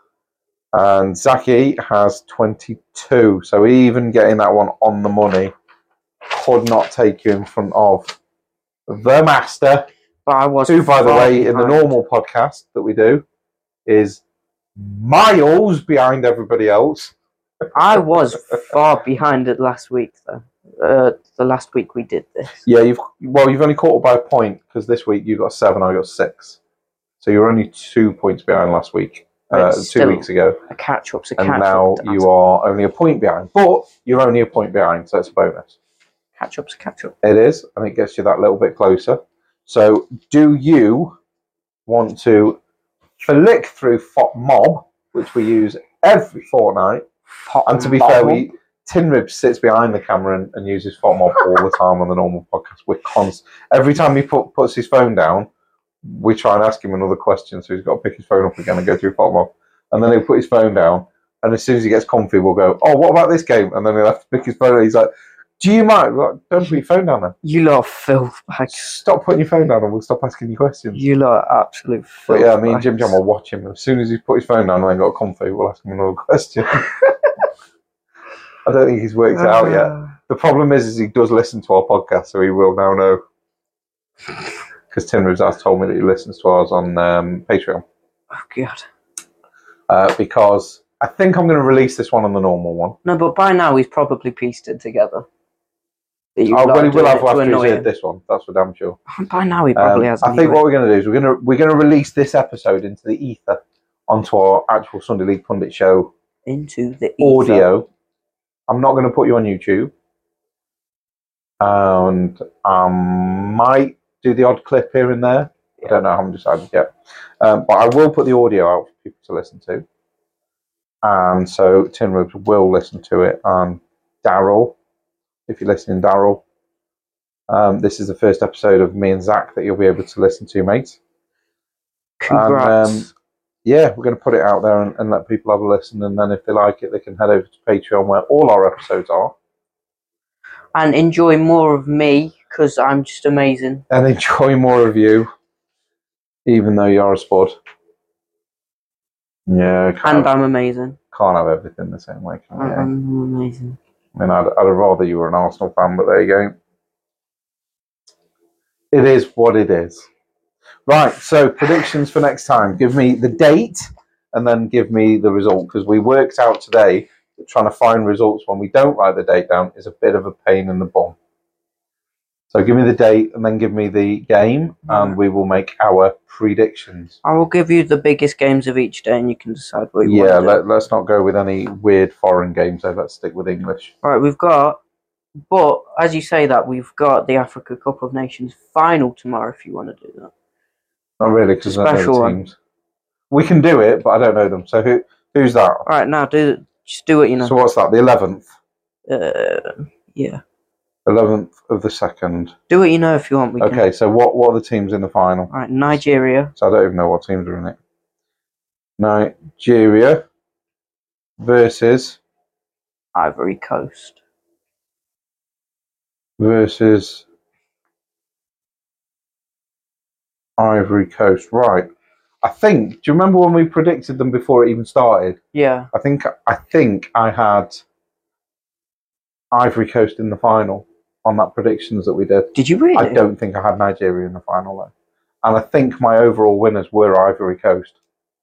and Zaki has twenty-two. So even getting that one on the money could not take you in front of the master. But I was. Who, by the far way, in the behind. normal podcast that we do, is miles behind everybody else. I was far behind it last week, though. Uh, the last week we did this. Yeah, you've well, you've only caught up by a point because this week you got seven, I got six. So you're only two points behind last week, uh, It's two still weeks ago, A catch up's a and catch now up. you are only a point behind. But you're only a point behind, so it's a bonus. Catch up's a catch up. It is, and it gets you that little bit closer. So, do you want to flick through F O P Mob, which we use every fortnight? And to be fair, we Tin Ribs sits behind the camera and, and uses F O P Mob all the time on the normal podcast. We're const- Every time he put, puts his phone down, we try and ask him another question, so he's got to pick his phone up again and go through F O P Mob. And then he'll put his phone down, and as soon as he gets comfy, we'll go, oh, what about this game? And then he'll have to pick his phone up. He's like, do you mind? Like, don't put your phone down then. You lot are filth bags. Stop putting your phone down and we'll stop asking you questions. You lot are absolute filth But yeah, me and Jim bags. Jam will watch him. As soon as he's put his phone down and then got comfy, we'll ask him another question. I don't think he's worked it out yet. Uh, The problem is, is he does listen to our podcast, so he will now know. Because Tim Rivers has told me that he listens to ours on um, Patreon. Oh, God. Uh, because I think I'm going to release this one on the normal one. No, but by now he's probably pieced it together. That you Oh, lot well, he are will doing have it to after he's annoy heard him. this one. That's for damn sure. By now he probably Um, has. I think anyway. what we're going to do is we're going to we're going to release this episode into the ether, onto our actual Sunday League Pundit Show Into the ether. audio. I'm not going to put you on YouTube, and I might do the odd clip here and there. I don't know. I haven't decided yet, um, but I will put the audio out for people to listen to, and so Tim Ribs will listen to it. And Daryl, if you're listening, Daryl, um, this is the first episode of me and Zach that you'll be able to listen to, mate. Congrats. And, um, yeah, we're going to put it out there and, and let people have a listen, and then if they like it, they can head over to Patreon where all our episodes are. And enjoy more of me, because I'm just amazing. And enjoy more of you, even though you're a spud. Yeah, can't, And have, I'm amazing. can't have everything the same way, can we? I'm amazing. I mean, I'd, I'd have rather you were an Arsenal fan, but there you go. It is what it is. Right, so predictions for next time. Give me the date and then give me the result, because we worked out today that trying to find results when we don't write the date down is a bit of a pain in the bum. So give me the date and then give me the game, and we will make our predictions. I will give you the biggest games of each day, and you can decide what you Yeah, want to do. let, let's not go with any weird foreign games, though. Let's stick with English. Right, we've got, but as you say that, we've got the Africa Cup of Nations final tomorrow if you want to do that. Not really, because I don't know Special the one. teams. We can do it, but I don't know them. So who who's that? All right, now do just do what you know. So what's that? The eleventh? Uh, yeah. eleventh of the second. Do what you know if you want. We Okay, can. so what, what are the teams in the final? All right, Nigeria. So I don't even know what teams are in it. Nigeria versus Ivory Coast. versus Ivory Coast. Right. I think. Do you remember when we predicted them before it even started? Yeah. I think. I think I had Ivory Coast in the final on that predictions that we did. Did you really? I don't think I had Nigeria in the final though, and I think my overall winners were Ivory Coast.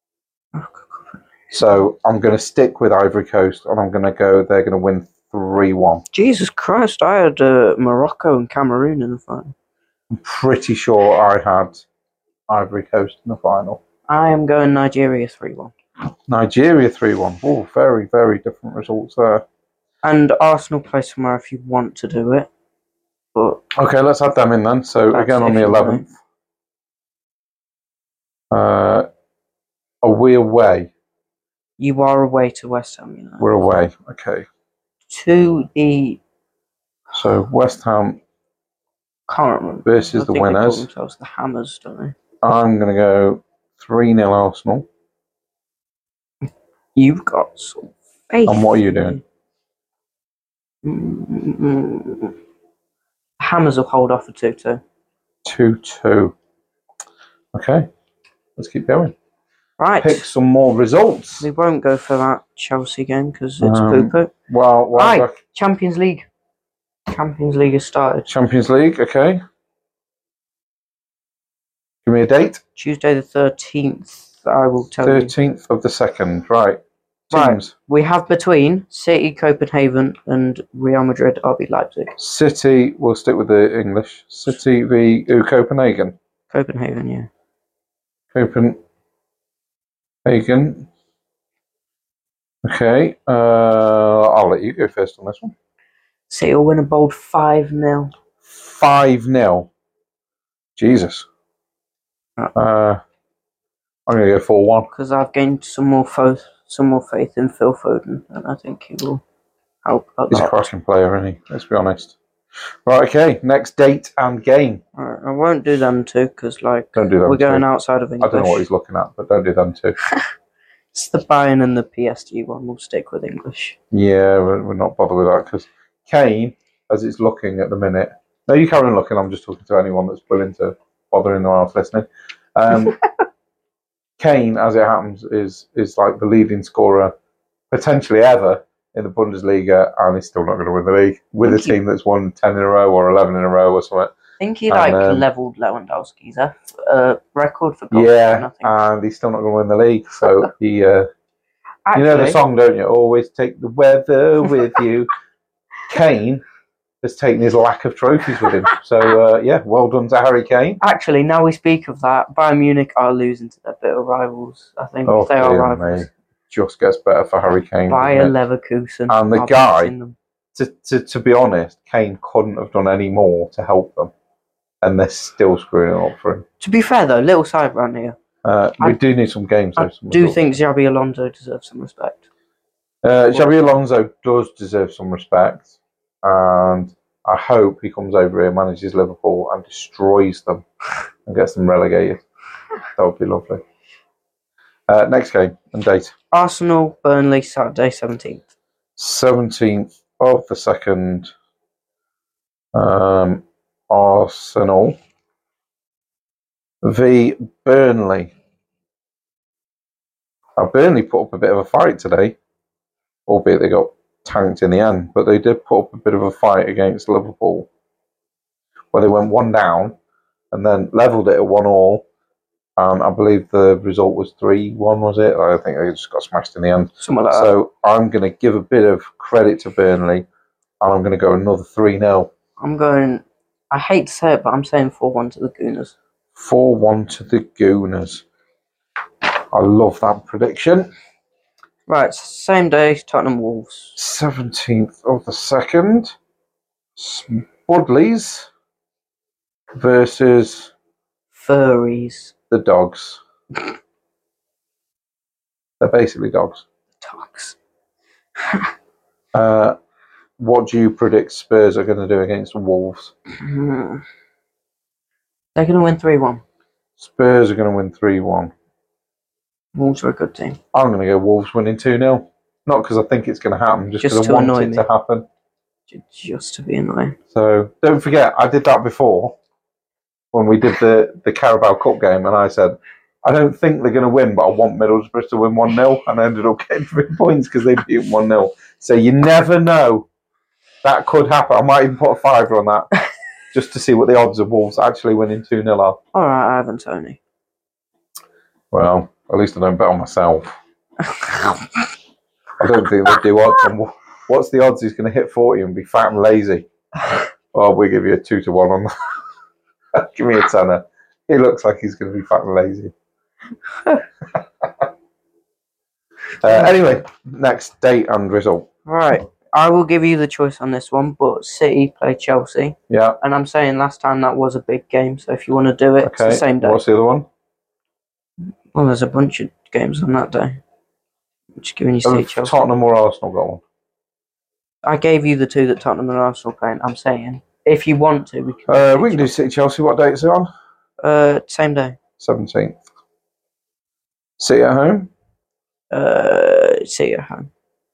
So I'm going to stick with Ivory Coast, and I'm going to go. They're going to win three one. Jesus Christ! I had uh, Morocco and Cameroon in the final. I'm pretty sure I had Ivory Coast in the final. I am going Nigeria three one. Nigeria three one. Oh, very, very different results there. And Arsenal play tomorrow if you want to do it. But okay, let's add them in then. So That's again on the if you eleventh. Uh, are we away? You are away to West Ham United. We're away. Okay. To the So West Ham can't remember. versus I the think they call winners. themselves the Hammers, don't they? I'm going to go three nil Arsenal. You've got some faith. And what are you doing? Mm-hmm. Hammers will hold off a two two. two two. Okay. Let's keep going. Right. Pick some more results. We won't go for that Chelsea game because it's Um, poo-poo. Well, well Right. Champions League. Champions League has started. Champions League, okay. Give me a date. Tuesday the thirteenth, I will tell you. thirteenth of the second, right. Right. Teams. We have between City, Copenhagen and Real Madrid, R B Leipzig. City, we'll stick with the English. City v uh, Copenhagen. Copenhagen, yeah. Copenhagen. Okay. Uh, I'll let you go first on this one. City will win a bold five nil. five nil. Jesus. Oh. Uh, I'm going to go four one. Because I've gained some more fo- some more faith in Phil Foden, and I think he will help a He's a lot. cracking player, isn't he? Let's be honest. Right, okay. Next date and game. Alright, I won't do them two, because like, Don't do them we're going two. outside of English. I don't know what he's looking at, but don't do them too. It's the Bayern and the P S G one. We'll stick with English. Yeah, we're, we're not bothered with that because Kane, as it's looking at the minute. No, you carry on looking. I'm just talking to anyone that's willing to bother in the whilst listening. Um, Kane, as it happens, is is like the leading scorer potentially ever in the Bundesliga, and he's still not going to win the league with a team that's won ten in a row or eleven in a row or something. I think he And, like um, levelled Lewandowski's uh, record for goals. Yeah, nothing. and he's still not going to win the league. So he, uh, Actually, you know the song, don't you? Always take the weather with you. Kane has taken his lack of trophies with him. So, uh, yeah, well done to Harry Kane. Actually, now we speak of that, Bayern Munich are losing to their bitter rivals. I think Oh, they are dear rivals. me. Just gets better for Harry Kane. Bayer doesn't it? Leverkusen. And the are guy- beating them. To, to, to be honest, Kane couldn't have done any more to help them. And they're still screwing it up for him. To be fair, though, little side run here. Uh, we I- do need some games. Though, I some do results. think Xabi Alonso deserves some respect. Uh, Xabi Alonso does deserve some respect, and I hope he comes over here, manages Liverpool, and destroys them and gets them relegated. That would be lovely. Uh, next game and date. Arsenal, Burnley, Saturday, seventeenth. seventeenth of the second. Um, Arsenal v Burnley. Now, Burnley put up a bit of a fight today, albeit they got tanked in the end, but they did put up a bit of a fight against Liverpool, where they went one down and then levelled it at one all. Um, I believe the result was three one, was it? I think they just got smashed in the end. Something like that. So I'm going to give a bit of credit to Burnley, and I'm going to go another three nil. I'm going, I hate to say it, but I'm saying four one to the Gooners. four one to the Gooners. I love that prediction. Right, same day, Tottenham Wolves. seventeenth of the second. Spudleys versus Furries. the Dogs. They're basically dogs. Dogs. Uh, what do you predict Spurs are going to do against Wolves? Hmm. They're going to win three one. Spurs are going to win three one. Wolves are a good team. I'm going to go Wolves winning two nil. Not because I think it's going to happen, just Just because I to want annoy it me. to happen. Just to be annoying. So don't forget, I did that before when we did the, the Carabao Cup game, and I said, I don't think they're going to win, but I want Middlesbrough to win one nil, and I ended up getting three points because they beat one nil. So you never know. That could happen. I might even put a fiver on that just to see what the odds of Wolves actually winning two nil are. All right, Ivan Toney. Well, at least I don't bet on myself. I don't think they do odds on what's the odds he's going to hit forty and be fat and lazy. Well, we give you a two to one on that. Give me a tenner. He looks like he's going to be fat and lazy. uh, anyway, next date and result. Right. I will give you the choice on this one, but City play Chelsea. Yeah. And I'm saying last time that was a big game, so if you want to do it, Okay. it's the same day. What's the other one? Well, there's a bunch of games on that day. I'm just giving you City Have Chelsea. Tottenham or Arsenal got one? I gave you the two that Tottenham and Arsenal playing. I'm saying, if you want to, we can. Uh, do we can do City Chelsea. What date is it on? Uh, same day. seventeenth. City at home? Uh, City at home.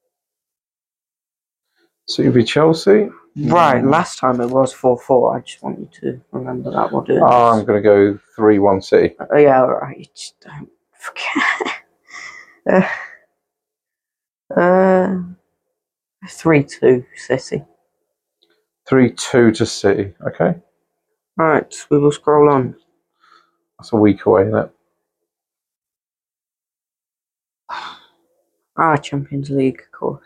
City v Chelsea? Right, last time it was four four. I just want you to remember that. We'll do it. Oh, I'm going to go three one City. Uh, yeah, alright. Just don't forget. uh, uh, three two City. three two to City. Okay. Right, we will scroll on. That's a week away, isn't it? Ah, Champions League, of course.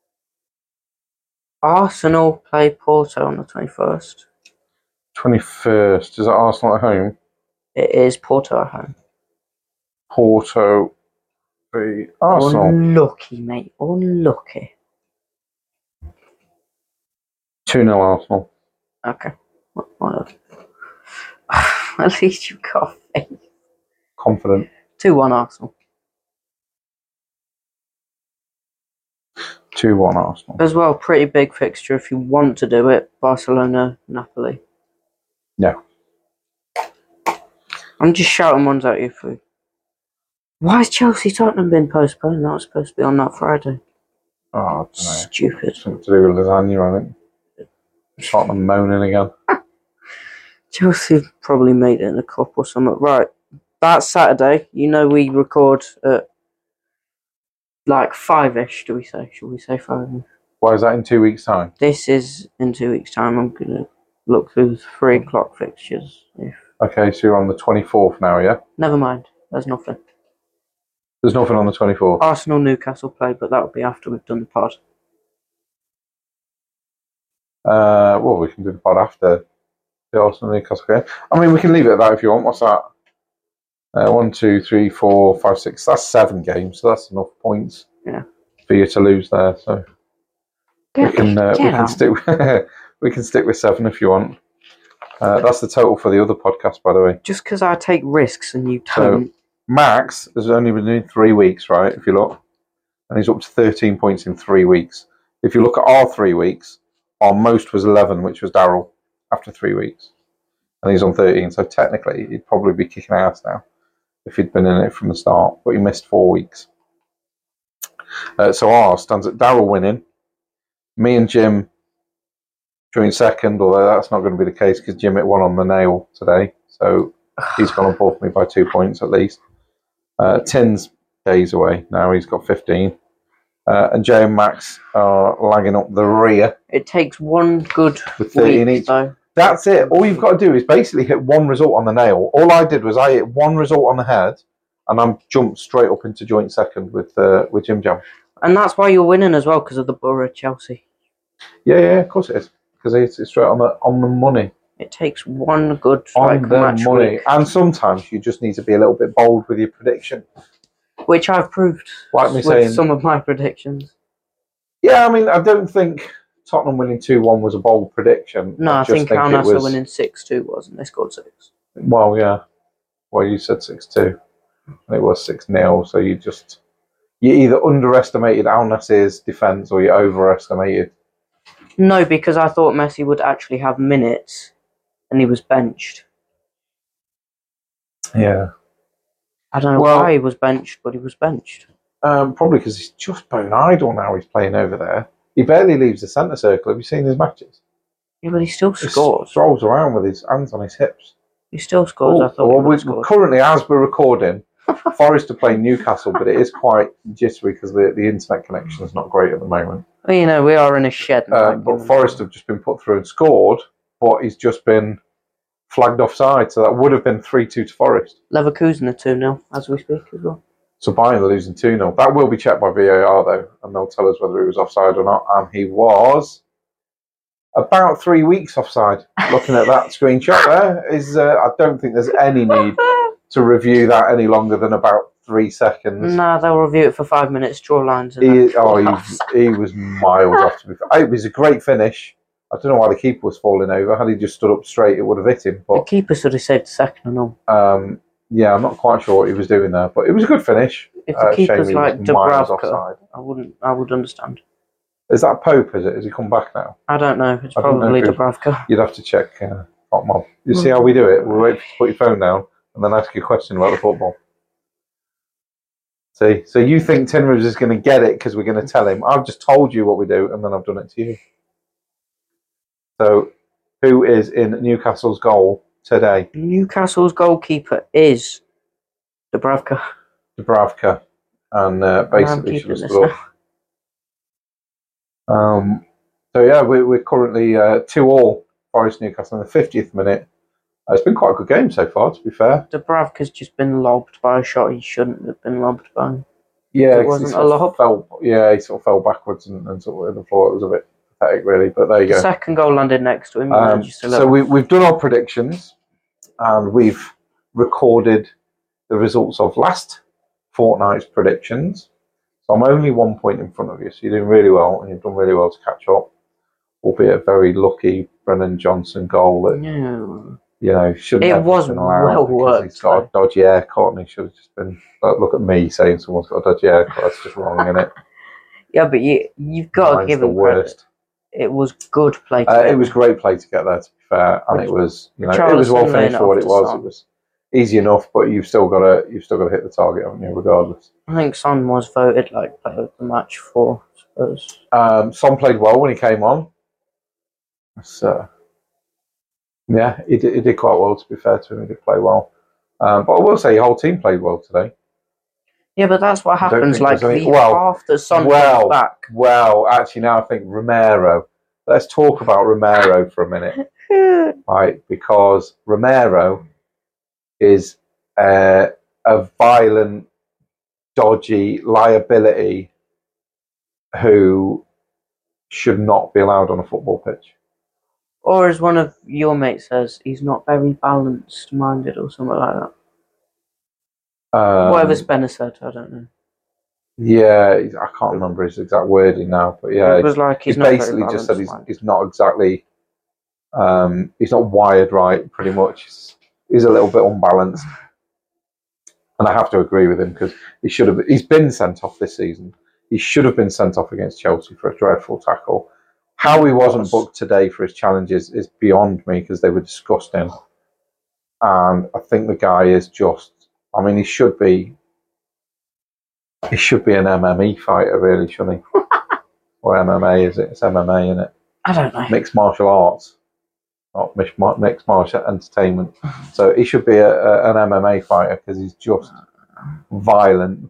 Arsenal play Porto on the twenty-first. twenty-first. Is that Arsenal at home? It is Porto at home. Porto v Arsenal. Unlucky, mate. Unlucky. two nil Arsenal. Okay. Whatever. At least you've got faith. Confident. two one Arsenal. two one Arsenal. As well, pretty big fixture if you want to do it. Barcelona, Napoli. No. I'm just shouting ones at you for. Why has Chelsea Tottenham been postponed? That was supposed to be on that Friday. Oh, I don't know. Stupid. Something to do with lasagna, I think. Tottenham moaning again. Chelsea probably made it in a cup or something. Right. That's Saturday. You know we record at like five-ish, do we say? Should we say five? Why is that in two weeks' time? This is in two weeks' time. I'm going to look through the three o'clock fixtures. If... Okay, so you're on the twenty-fourth now, yeah? Never mind. There's nothing. There's nothing on the twenty-fourth. Arsenal Newcastle play, but that'll be after we've done the pod. Uh, well, we can do the pod after the Arsenal Newcastle game. I mean, we can leave it at that if you want. What's that? Uh, one, two, three, four, five, six. That's seven games, so that's enough points. Yeah. For you to lose there. So Get, we can uh, we get can out. stick with, we can stick with seven if you want. Uh, that's the total for the other podcast, by the way. Just because I take risks and you So don't. Max has only been doing three weeks, right? If you look, and he's up to thirteen points in three weeks. If you look at our three weeks, our most was eleven, which was Daryl after three weeks, and he's on thirteen. So technically, he'd probably be kicking ass now if he'd been in it from the start, but he missed four weeks. Uh, so ours stands at Daryl winning, me and Jim joint second, although that's not going to be the case because Jim hit one on the nail today, so he's gone above me by two points at least. Uh, Tin's days away now, he's got fifteen. Uh, and Jay and Max are lagging up the rear. It takes one good With thirteen week, each. though. That's it. All you've got to do is basically hit one result on the nail. All I did was I hit one result on the head, and I'm jumped straight up into joint second with uh, with Jim Jam. And that's why you're winning as well, because of the Borough Chelsea. Yeah, yeah, of course it is, because it's, it's straight on the on the money. It takes one good On like, the match money, week, and sometimes you just need to be a little bit bold with your prediction. which I've proved Like me with saying- some of my predictions. Yeah, I mean, I don't think Tottenham winning two one was a bold prediction. No, I, just think Al it Nassr was, winning six two was, and they scored six. Well, yeah. Well, you said six two, and it was six nil. So you just you either underestimated Al Nassr's defence or you overestimated No, because I thought Messi would actually have minutes, and he was benched. Yeah. I don't know Well- why he was benched, but he was benched. Um, probably because he's just bone idle now. He's playing over there. He barely leaves the centre circle. Have you seen his matches? Yeah, but he still He scores. strolls around with his hands on his hips. He still scores. Oh, I thought well, he we, would score. currently, as we're recording, Forest are playing Newcastle, but it is quite jittery because the, the internet connection is not great at the moment. Well, you know, we are in a shed. now, Um, but given- Forest have just been put through and scored, but he's just been flagged offside, so that would have been three two to Forest. Leverkusen are two nil as we speak as well. So Bayern are losing two nil. That will be checked by V A R, though, and they'll tell us whether he was offside or not, and he was about three weeks offside. Looking at that screenshot there, is uh, I don't think there's any need to review that any longer than about three seconds. Nah, they'll review it for five minutes, draw lines. And He, then oh, draw he, he was miles off to be fair. It was a great finish. I don't know why the keeper was falling over. Had he just stood up straight, it would have hit him. The But keeper should have saved the second and all. um, yeah, I'm not quite sure what he was doing there. But it was a good finish. If the Uh, shame keeper's he like was miles Dubravka, offside. I wouldn't. I would understand. Is that Pope? Is it? Has he come back now? I don't know. It's I don't know probably if it- Dubravka. You'd have to check uh, Hot Mob. You see how we do it? We wait for you to put your phone down and then ask you a question about the football. See, so you think Tinrose is going to get it because we're going to tell him? I've just told you what we do, and then I've done it to you. So, who is in Newcastle's goal today? Newcastle's goalkeeper is Dubravka. Dubravka, and uh, And I'm basically should keeping have this stood up. Um, so yeah, we're, we're currently uh, two all Forest Newcastle in the fiftieth minute. Uh, it's been quite a good game so far, to be fair. Dubravka's just been lobbed by a shot he shouldn't have been lobbed by. Yeah, It 'cause he wasn't sort a of lob? Fell, yeah, he sort of fell backwards and, and sort of hit the floor. It was a bit pathetic, really. But there you The go. second goal landed next to him. you know, Um, just a so little- we, we've done our predictions, and we've recorded the results of last fortnight's predictions. So I'm only one point in front of you. So you're doing really well, and you've done really well to catch up. Albeit a very lucky Brennan Johnson goal that No. you know shouldn't It have was been allowed well because worked, he's got a dodgy haircut, and he should have just been. Like, look at me saying someone's got a dodgy haircut. That's just wrong, isn't it? Yeah, but you you've got to Mine's give the him credit. worst. It was good play. Uh, to it was great play to get there, to be fair, and it was you know it was Richarlison well laying finished it for what off it to was. Son. It was easy enough, but you've still got to you've still got to hit the target, haven't you? Regardless. I think Son was voted like player of the match for Spurs. Um, Son played well when he came on. So yeah, he did, he did quite well. To be fair to him, he did play well. Um, but I will say, your whole team played well today. Yeah, but that's what I don't happens. think Like there's any- the well, half that Son well, comes back. Well, actually, now I think Romero. Let's talk about Romero for a minute. Right, because Romero is uh, a violent, dodgy liability who should not be allowed on a football pitch. Or as one of your mates says, he's not very balanced minded or something like that. Um, Whatever Spencer said, I don't know. Yeah, he's- I can't remember his exact wording now, but yeah, It was like he's he not very basically just said he's, balanced-minded. he's not exactly, um, he's not wired right, pretty much. He's, he's a little bit unbalanced. And I have to agree with him because he should have. He's been sent off this season. He should have been sent off against Chelsea for a dreadful tackle. How he wasn't booked today for his challenges is beyond me because they were disgusting. And I think the guy is just. I mean, he should be. He should be an M M E fighter, really, shouldn't he? Or M M A, is it? It's M M A, isn't it? I don't know. Mixed martial arts, not mixed mar- mixed martial entertainment. So he should be a, a, an M M A fighter because he's just violent.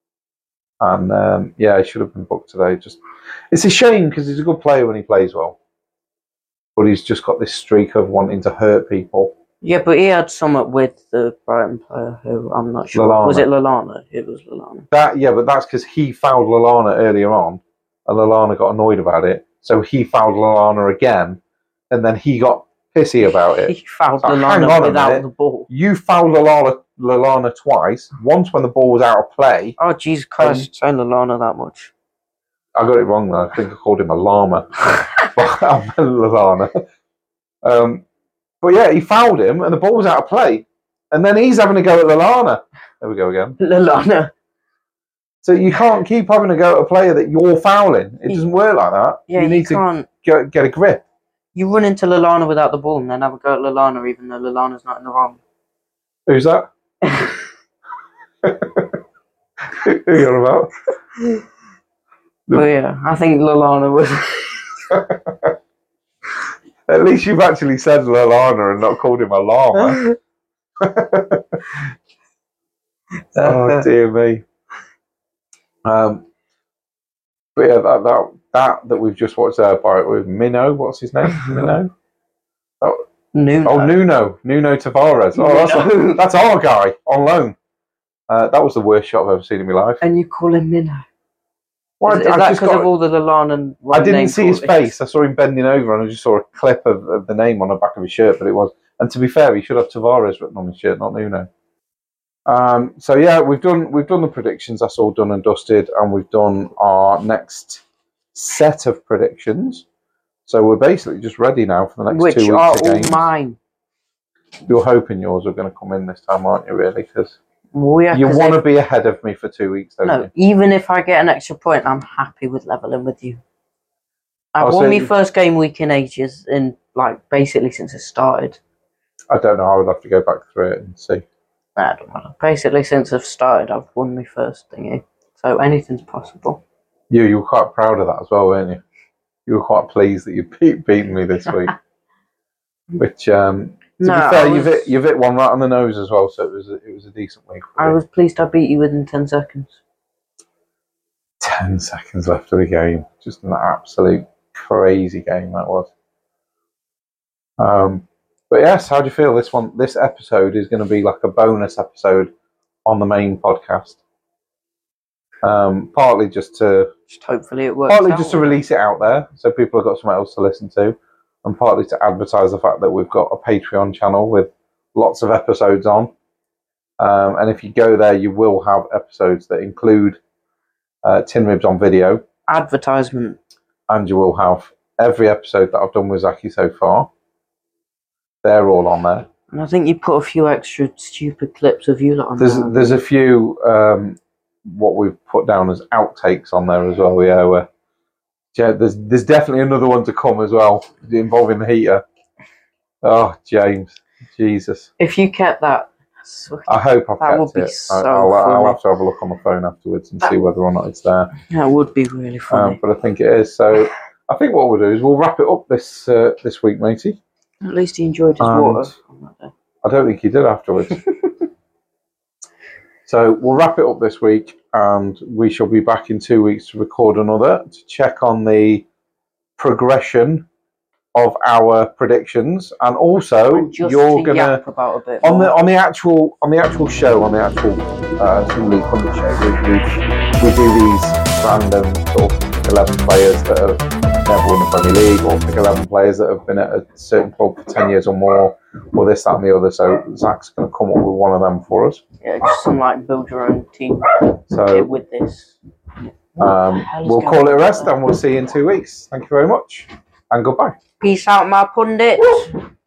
And um, yeah, he should have been booked today. Just it's a shame because he's a good player when he plays well, but he's just got this streak of wanting to hurt people. Yeah, but he had something with the Brighton player who I'm not sure. Lallana. Was it Lallana? It was Lallana. That yeah, but that's because he fouled Lallana earlier on, and Lallana got annoyed about it. So he fouled Lallana again, and then he got pissy about it. He fouled So hang on Lallana a without minute. the ball. You fouled Lallana, Lallana twice. Once when the ball was out of play. Oh, Jesus Christ, say Lallana that much. I got it wrong though. I think I called him a llama. But I meant Lallana. Um, but yeah, he fouled him, and the ball was out of play. And then he's having a go at Lallana. There we go again. Lallana. So you can't keep having a go at a player that you're fouling. It doesn't work like that. Yeah, you you need can't. to get, get a grip. You run into Lallana without the ball and then have a go at Lallana even though Lallana's not in the wrong. Who's that? Who are you on about? But yeah, I think Lallana was... At least you've actually said Lallana and not called him a llama. Oh, dear me. Um, but yeah, that, that that that we've just watched there by with Mino, what's his name? Mino? Oh, Nuno. oh Nuno. Nuno Tavares. Oh, that's, Nuno. that's our guy on loan. Uh, that was the worst shot I've ever seen in my life. And you call him Minnow. Well, is I, is I that just because got, of all the Lallana and I wrong didn't name see his callings? face. I saw him bending over and I just saw a clip of, of the name on the back of his shirt, but it was. And to be fair, he should have Tavares written on his shirt, not Nuno. Um, so yeah, we've done we've done the predictions. That's all done and dusted, and we've done our next set of predictions. So we're basically just ready now for the next Which two weeks are of all games. mine. You're hoping yours are going to come in this time, aren't you? Really, because Well, yeah, you 'cause want to if- be ahead of me for two weeks, don't No, you? even if I get an extra point, I'm happy with leveling with you. I Oh, so won my you- first game week in ages, in like basically since it started. I don't know. I would have to go back through it and see. Nah, I don't matter. Basically, since I've started, I've won my first thingy. So anything's possible. You you were quite proud of that as well, weren't you? You were quite pleased that you beat beaten me this week. Which, um, to No, be I fair, was- you've hit you've hit one right on the nose as well. So it was a, it was a decent week. For I you. was pleased I beat you within ten seconds. Ten seconds left of the game. Just an absolute crazy game that was. Um, but yes, how do you feel? This one, this episode is going to be like a bonus episode on the main podcast. Um, partly just to, Just hopefully it works partly out. just to release it out there, so people have got something else to listen to, and partly to advertise the fact that we've got a Patreon channel with lots of episodes on. Um, and if you go there, you will have episodes that include uh, Tin Ribs on video. Advertisement. And you will have every episode that I've done with Zaki so far. They're all on there. And I think you put a few extra stupid clips of you lot on There's there. there's a few um, what we've put down as outtakes on there as well. Yeah, where, yeah, there's there's definitely another one to come as well involving the heater. Oh, James, Jesus! If you kept that, I hope I've That kept would be it. so I, I'll, I'll funny. have to have a look on my phone afterwards and see whether or not it's there. that would be really funny. Um, but I think it is. So I think what we'll do is we'll wrap it up this uh, this week, matey. At least he enjoyed his and- water on that day. I don't think he did afterwards. So we'll wrap it up this week, and we shall be back in two weeks to record another to check on the progression of our predictions, and also And just you're to gonna yap about a bit on the more. on the actual on the actual show on the actual uh, Super League Hundred show. We, we we do these random sort of eleven players that have never won the Premier League, or pick eleven players that have been at a certain club for ten years or more, or this, that, and the other. So Zach's going to come up with one of them for us. Yeah, just some like build your own team So with this. um, we'll call it a rest, and we'll see you in two weeks. Thank you very much, and goodbye. Peace out, my pundits.